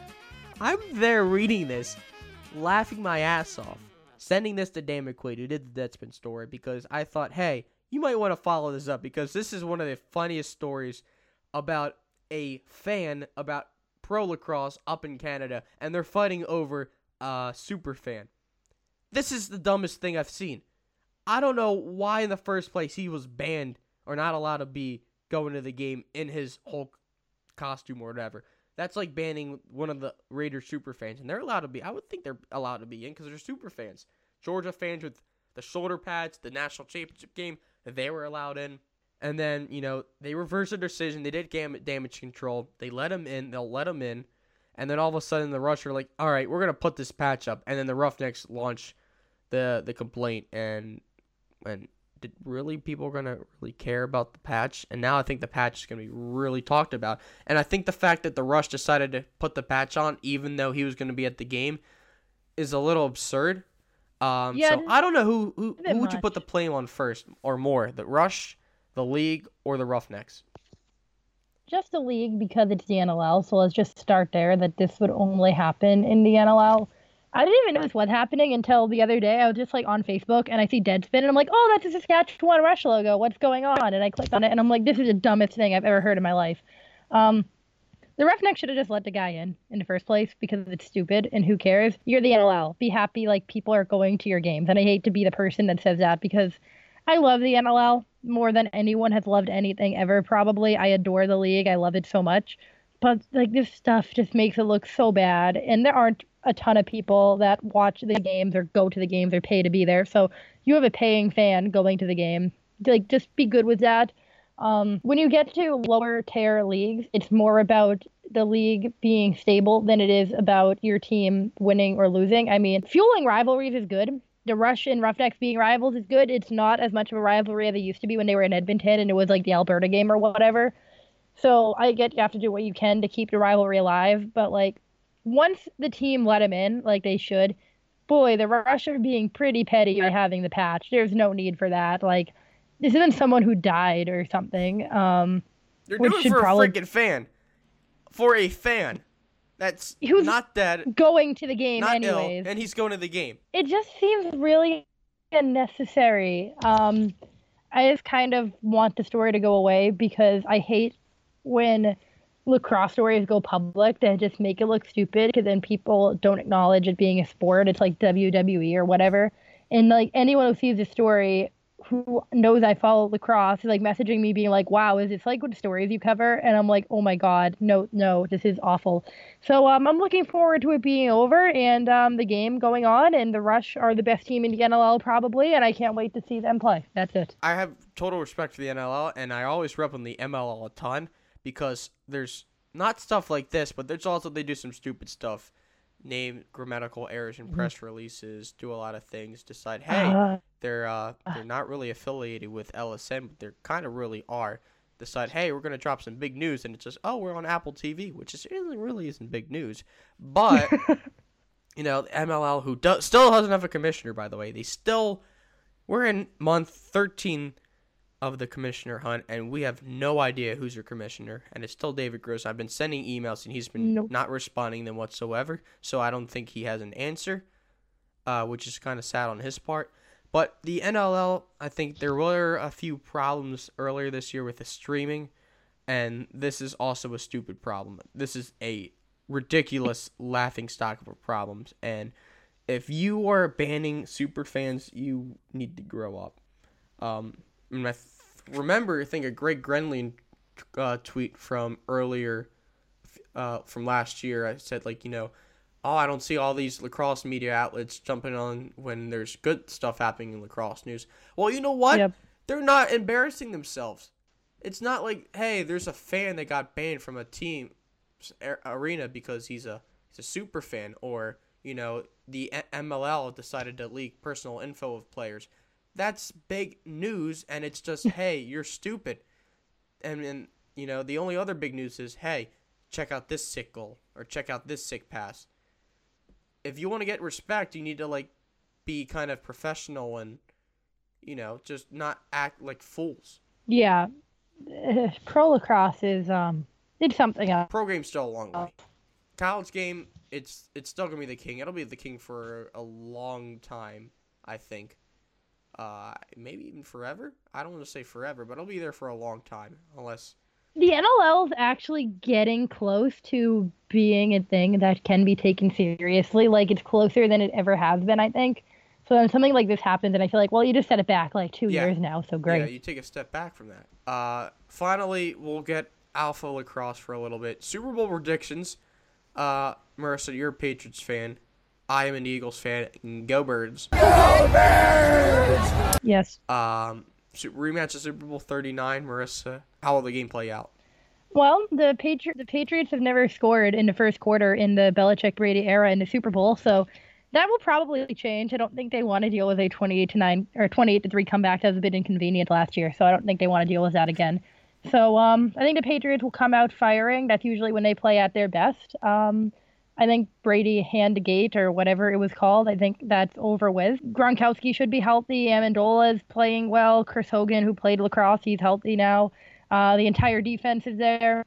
I'm there reading this, laughing my ass off, sending this to Dan McQuaid, who did the Deadspin story, because I thought, hey, you might want to follow this up, because this is one of the funniest stories about a fan about pro lacrosse up in Canada, and they're fighting over a super fan. This is the dumbest thing I've seen. I don't know why in the first place he was banned or not allowed to be going to the game in his Hulk costume or whatever. That's like banning one of the Raiders super fans, and they're allowed to be. I would think they're allowed to be in because they're super fans. Georgia fans with the shoulder pads, the national championship game, they were allowed in. And then, you know, they reversed their decision. They did gam- damage control. They let him in. They'll let him in. And then all of a sudden, the Rush are like, all right, we're going to put this patch up. And then the Roughnecks launch the the complaint. And, and did really people going to really care about the patch? And now I think the patch is going to be really talked about. And I think the fact that the Rush decided to put the patch on, even though he was going to be at the game, is a little absurd. Um, Yeah, so I don't know who, who, a bit who would you much. put the blame on first or more? The Rush, the league, or the Roughnecks? Just the league, because it's the N L L, so let's just start there, that this would only happen in the N L L. I didn't even know this was happening until the other day. I was just like on Facebook and I see Deadspin and I'm like, oh, that's a Saskatchewan Rush logo. What's going on? And I clicked on it and I'm like, this is the dumbest thing I've ever heard in my life. Um, the Roughnecks should have just let the guy in in the first place because it's stupid and who cares? You're the N L L. Be happy like people are going to your games. And I hate to be the person that says that because I love the N L L more than anyone has loved anything ever, probably. I adore the league. I love it so much. But like this stuff just makes it look so bad. And there aren't a ton of people that watch the games or go to the games or pay to be there. So you have a paying fan going to the game. Like, just be good with that. Um, when you get to lower tier leagues, it's more about the league being stable than it is about your team winning or losing. I mean, fueling rivalries is good. The Rush and Roughnecks being rivals is good. It's not as much of a rivalry as it used to be when they were in Edmonton and it was like the Alberta game or whatever. So I get you have to do what you can to keep the rivalry alive. But like once the team let him in, like they should, boy, the Rush are being pretty petty by having the patch. There's no need for that. Like, this isn't someone who died or something. Um, You're which doing it should for probably- a freaking fan. For a fan. That's Who's not dead, going to the game not anyways. ill, and he's going to the game. It just seems really unnecessary. Um, I just kind of want the story to go away because I hate when lacrosse stories go public that just make it look stupid because then people don't acknowledge it being a sport. It's like W W E or whatever. And like anyone who sees the story who knows I follow lacrosse is like messaging me being like, wow, is this like what stories you cover? And I'm like, oh my God, no, no, this is awful. So um, I'm looking forward to it being over and um, the game going on. And the Rush are the best team in the N L L probably. And I can't wait to see them play. That's it. I have total respect for the N L L, and I always rep on the M L L a ton because there's not stuff like this, but there's also they do some stupid stuff. Name grammatical errors in press releases, do a lot of things, decide, hey, Uh, they're uh, they're not really affiliated with L S N, but they kind of really are. Decide, hey, we're going to drop some big news, and it's just, oh, we're on Apple T V, which is really, really isn't big news. But, you know, the M L L, who do- still doesn't have a commissioner, by the way, they still, we're in month thirteen of the commissioner hunt, and we have no idea who's your commissioner, and it's still David Gross. I've been sending emails, and he's been Nope. not responding them whatsoever, so I don't think he has an answer, uh, which is kind of sad on his part. But the N L L, I think there were a few problems earlier this year with the streaming, and this is also a stupid problem. This is a ridiculous laughing stock of problems, and if you are banning super fans, you need to grow up. Um, and I th- remember, I think, a Greg Grenlin uh, tweet from earlier, uh, from last year. I said, like, you know, oh, I don't see all these lacrosse media outlets jumping on when there's good stuff happening in lacrosse news. Well, you know what? Yep. They're not embarrassing themselves. It's not like, hey, there's a fan that got banned from a team arena because he's a he's a super fan, or, you know, the M L L decided to leak personal info of players. That's big news, and it's just, hey, you're stupid. And then, you know, the only other big news is, hey, check out this sick goal, or check out this sick pass. If you want to get respect, you need to, like, be kind of professional and, you know, just not act like fools. Yeah. Uh, Pro lacrosse is um it's something else. Pro game's still a long way. College game, it's it's still going to be the king. It'll be the king for a long time, I think. Uh, maybe even forever. I don't want to say forever, but it'll be there for a long time, unless The N L L is actually getting close to being a thing that can be taken seriously. Like, it's closer than it ever has been, I think. So when something like this happens, and I feel like, well, you just set it back like two Yeah. years now, so great. yeah, you take a step back from that. Uh, finally, we'll get Alpha Lacrosse for a little bit. Super Bowl predictions. Uh, Marissa, you're a Patriots fan. I am an Eagles fan. Go Birds. Yes. Um, su- rematch of Super Bowl thirty-nine. Marissa, how will the game play out? Well, the Patri- the Patriots have never scored in the first quarter in the Belichick-Brady era in the Super Bowl, so that will probably change. I don't think they want to deal with a twenty-eight to nine or twenty-eight to three comeback that was a bit inconvenient last year, so I don't think they want to deal with that again. So um, I think the Patriots will come out firing. That's usually when they play at their best. Um, I think Brady hand gate or whatever it was called, I think that's over with. Gronkowski should be healthy. Amendola is playing well. Chris Hogan, who played lacrosse, he's healthy now. Uh, the entire defense is there.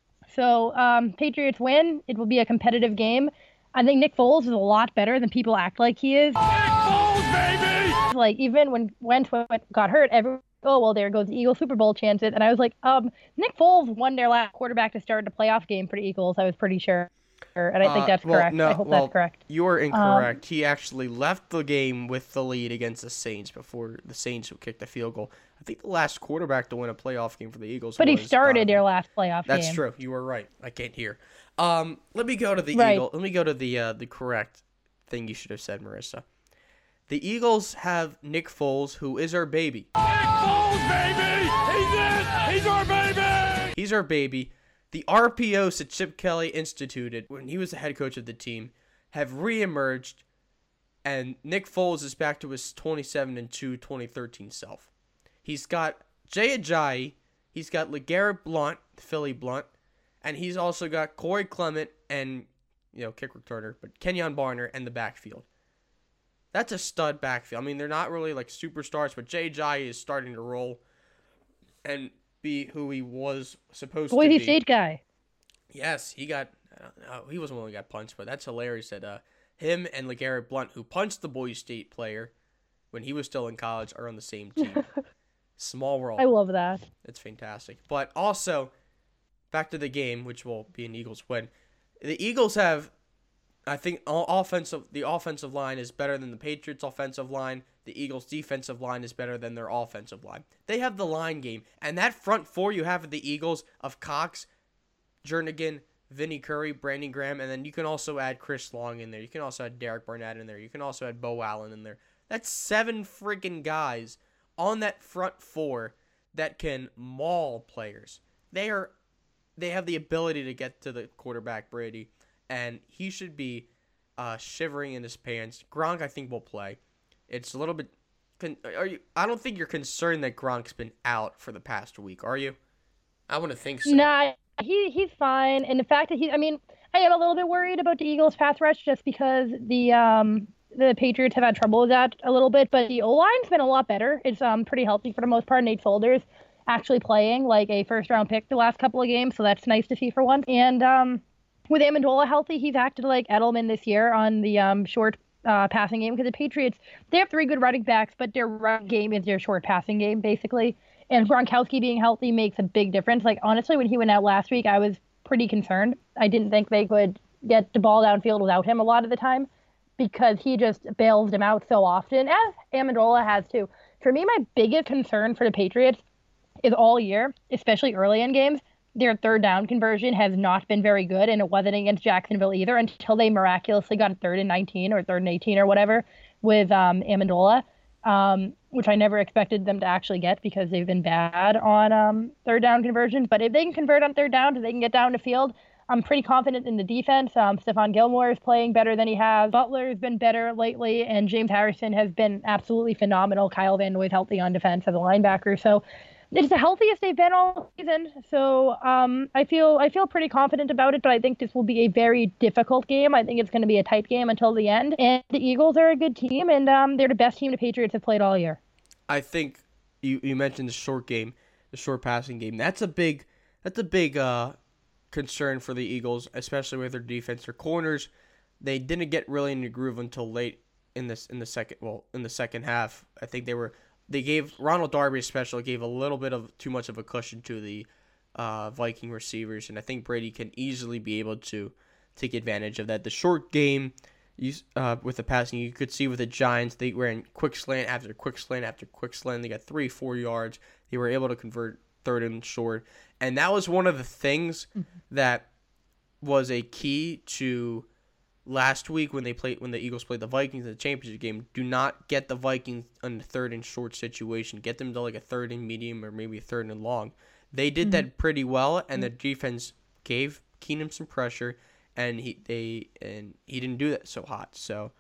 So um, Patriots win. It will be a competitive game. I think Nick Foles is a lot better than people act like he is. Nick Foles, baby! Like, even when Wentz went, got hurt, everyone, oh, well, there goes the Eagles Super Bowl chances. And I was like, um, Nick Foles won their last quarterback to start a playoff game for the Eagles, I was pretty sure. And I think Uh, that's well, correct. no, I hope well, that's correct. You are incorrect. he actually left the game with the lead against the Saints before the Saints would kick the field goal. I think the last quarterback to win a playoff game for the Eagles But he was started Donovan. their last playoff That's game. true. You were right. I can't hear. Um, let me go to the Right. Eagle. Let me go to the uh, the correct thing you should have said, Marissa. The Eagles have Nick Foles, who is our baby. Nick Foles, baby! He's it! He's our baby! He's our baby. The R P Os that Chip Kelly instituted when he was the head coach of the team have reemerged, and Nick Foles is back to his twenty-seven and two twenty thirteen self. He's got Jay Ajayi, he's got LeGarrette Blount, Philly Blunt, and he's also got Corey Clement and, you know, kick returner, but Kenyon Barner and the backfield. That's a stud backfield. I mean, they're not really like superstars, but Jay Ajayi is starting to roll and be who he was supposed to Boise be. State guy. Yes, he got. Uh, he wasn't the one who got punched, but that's hilarious that uh, him and LeGarrette Blount, who punched the Boise State player when he was still in college, are on the same team. Small world. I love that. It's fantastic. But also, back to the game, which will be an Eagles win. The Eagles have, I think, all offensive. The offensive line is better than the Patriots' offensive line. The Eagles' defensive line is better than their offensive line. They have the line game, and that front four you have at the Eagles of Cox, Jernigan, Vinny Curry, Brandon Graham, and then you can also add Chris Long in there. You can also add Derek Barnett in there. You can also add Bo Allen in there. That's seven freaking guys on that front four that can maul players. They are, they have the ability to get to the quarterback, Brady, and he should be uh, shivering in his pants. Gronk, I think, will play. It's a little bit. Con- are you? I don't think you're concerned that Gronk's been out for the past week, are you? I wouldn't think so. Nah, he he's fine, and the fact that he, I mean, I am a little bit worried about the Eagles' pass rush just because the um the Patriots have had trouble with that a little bit, but the O line's been a lot better. It's um pretty healthy for the most part. Nate Solder's actually playing like a first round pick the last couple of games, so that's nice to see for once. And um, with Amendola healthy, he's acted like Edelman this year on the um short. Uh, passing game, because the Patriots, they have three good running backs, but their run game is their short passing game, basically. And Gronkowski being healthy makes a big difference. Like, honestly, when he went out last week, I was pretty concerned. I didn't think they could get the ball downfield without him a lot of the time, because he just bails them out so often, as Amendola has too. For me, my biggest concern for the Patriots is all year, especially early in games, their third down conversion has not been very good, and it wasn't against Jacksonville either until they miraculously got a third and nineteen or third and eighteen or whatever with um, Amendola, um, which I never expected them to actually get because they've been bad on um, third down conversions. But if they can convert on third down, if they can get down the field, I'm pretty confident in the defense. Um, Stephon Gilmore is playing better than he has. Butler has been better lately, and James Harrison has been absolutely phenomenal. Kyle Van Noy's healthy on defense as a linebacker, so it's the healthiest they've been all season. So um, I feel I feel pretty confident about it, but I think this will be a very difficult game. I think it's going to be a tight game until the end. And the Eagles are a good team, and um, they're the best team the Patriots have played all year. I think you, you mentioned the short game, the short passing game. That's a big that's a big uh, concern for the Eagles, especially with their defense. Their corners, they didn't get really in the groove until late in this in the second well in the second half. I think they were. They gave Ronald Darby especially gave a little bit of too much of a cushion to the uh, Viking receivers, and I think Brady can easily be able to take advantage of that. The short game, you uh, with the passing, you could see with the Giants, they were in quick slant after quick slant after quick slant. They got three, four yards. They were able to convert third and short, and that was one of the things that was a key to last week when they played when the Eagles played the Vikings in the championship game. Do not get the Vikings on a third and short situation. Get them to like a third and medium or maybe a third and long. They did mm-hmm. that pretty well, and the defense gave Keenum some pressure, and he they and he didn't do that so hot. So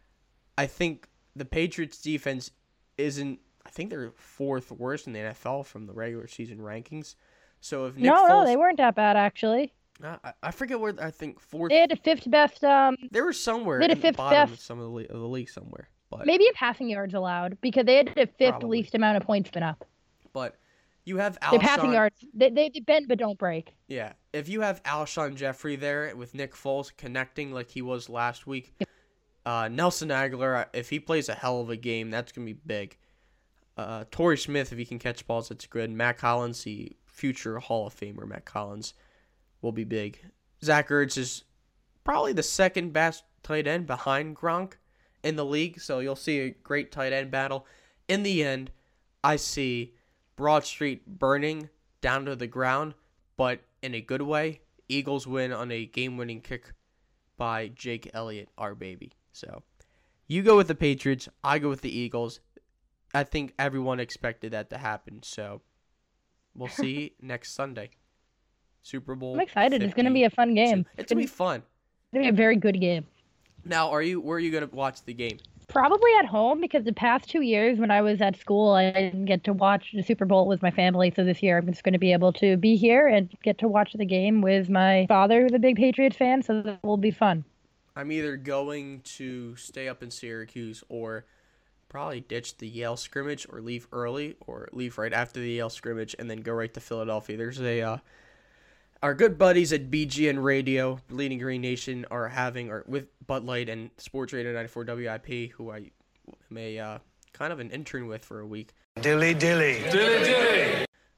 I think the Patriots defense isn't. I think they're fourth worst in the N F L from the regular season rankings. So if Nick no, Foles, no, they weren't that bad actually. Uh, I, I forget where I think fourth. They had the fifth best. Um, they were somewhere they had at the the fifth bottom best, of some of the, of the league somewhere. But maybe in passing yards allowed because they had the fifth Probably. least amount of points been up. But you have Alshon. Their passing yards, they, they they bend but don't break. Yeah, if you have Alshon Jeffrey there with Nick Foles connecting like he was last week, uh, Nelson Aguilar, if he plays a hell of a game, that's gonna be big. Uh, Torrey Smith, if he can catch balls, that's good. Matt Collins, the future Hall of Famer, Matt Collins, will be big. Zach Ertz is probably the second best tight end behind Gronk in the league, so you'll see a great tight end battle. In the end, I see Broad Street burning down to the ground, but in a good way. Eagles win on a game-winning kick by Jake Elliott, our baby. So you go with the Patriots, I go with the Eagles. I think everyone expected that to happen, so we'll see next Sunday. Super Bowl. I'm excited. fifty. It's going to be a fun game. It's going to be fun. It's going to be a very good game. Now, are you? Where are you going to watch the game? Probably at home because the past two years when I was at school, I didn't get to watch the Super Bowl with my family. So this year I'm just going to be able to be here and get to watch the game with my father, who's a big Patriots fan. So that will be fun. I'm either going to stay up in Syracuse or probably ditch the Yale scrimmage or leave early or leave right after the Yale scrimmage and then go right to Philadelphia. There's a uh, our good buddies at B G N Radio, Bleeding Green Nation, are having, or with Bud Light and Sports Radio ninety-four W I P, who I am a uh, kind of an intern with for a week. Dilly dilly. Dilly dilly.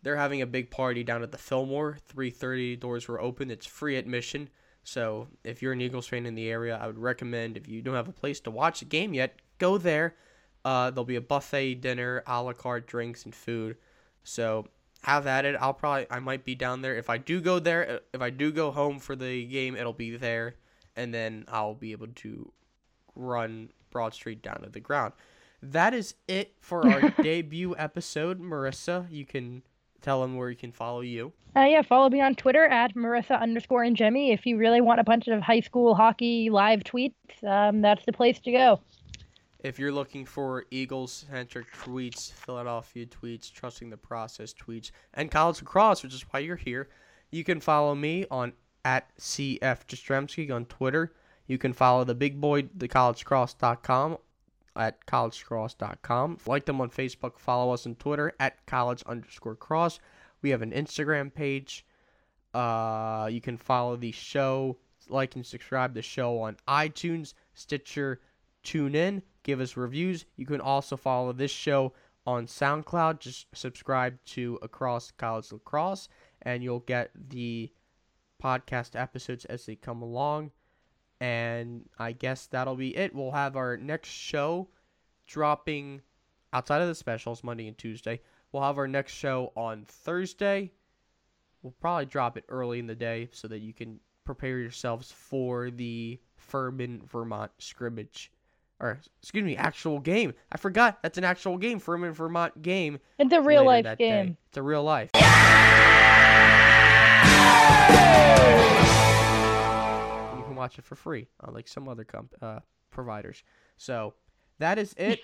they're having a big party down at the Fillmore. three thirty doors were open. It's free admission. So if you're an Eagles fan in the area, I would recommend, if you don't have a place to watch the game yet, go there. Uh, there'll be a buffet dinner, a la carte drinks and food. So have at it. I'll probably, I might be down there. If I do go there, if I do go home for the game, it'll be there. And then I'll be able to run Broad Street down to the ground. That is it for our debut episode. Marissa, you can tell them where you can follow you. Uh, yeah, follow me on Twitter at Marissa underscore and Jemmy. If you really want a bunch of high school hockey live tweets, um, that's the place to go. If you're looking for Eagles-centric tweets, Philadelphia tweets, trusting the process tweets, and college lacrosse, which is why you're here, you can follow me on at C F Jastrzemski on Twitter. You can follow the big boy, the college cross dot com at college cross dot com. Like them on Facebook. Follow us on Twitter at college underscore cross. We have an Instagram page. Uh, you can follow the show, like and subscribe the show on iTunes, Stitcher, TuneIn. Give us reviews. You can also follow this show on SoundCloud. Just subscribe to Across College Lacrosse, and you'll get the podcast episodes as they come along. And I guess that'll be it. We'll have our next show dropping outside of the specials Monday and Tuesday. We'll have our next show on Thursday. We'll probably drop it early in the day so that you can prepare yourselves for the Furman, Vermont scrimmage. Or, excuse me, actual game. I forgot. That's an actual game. Furman, Vermont game. It's a real life that game. Day. It's a real life. You can watch it for free, unlike some other comp- uh, providers. So, that is it.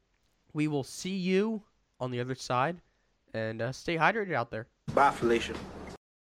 We will see you on the other side. And uh, stay hydrated out there. Bye, Felicia.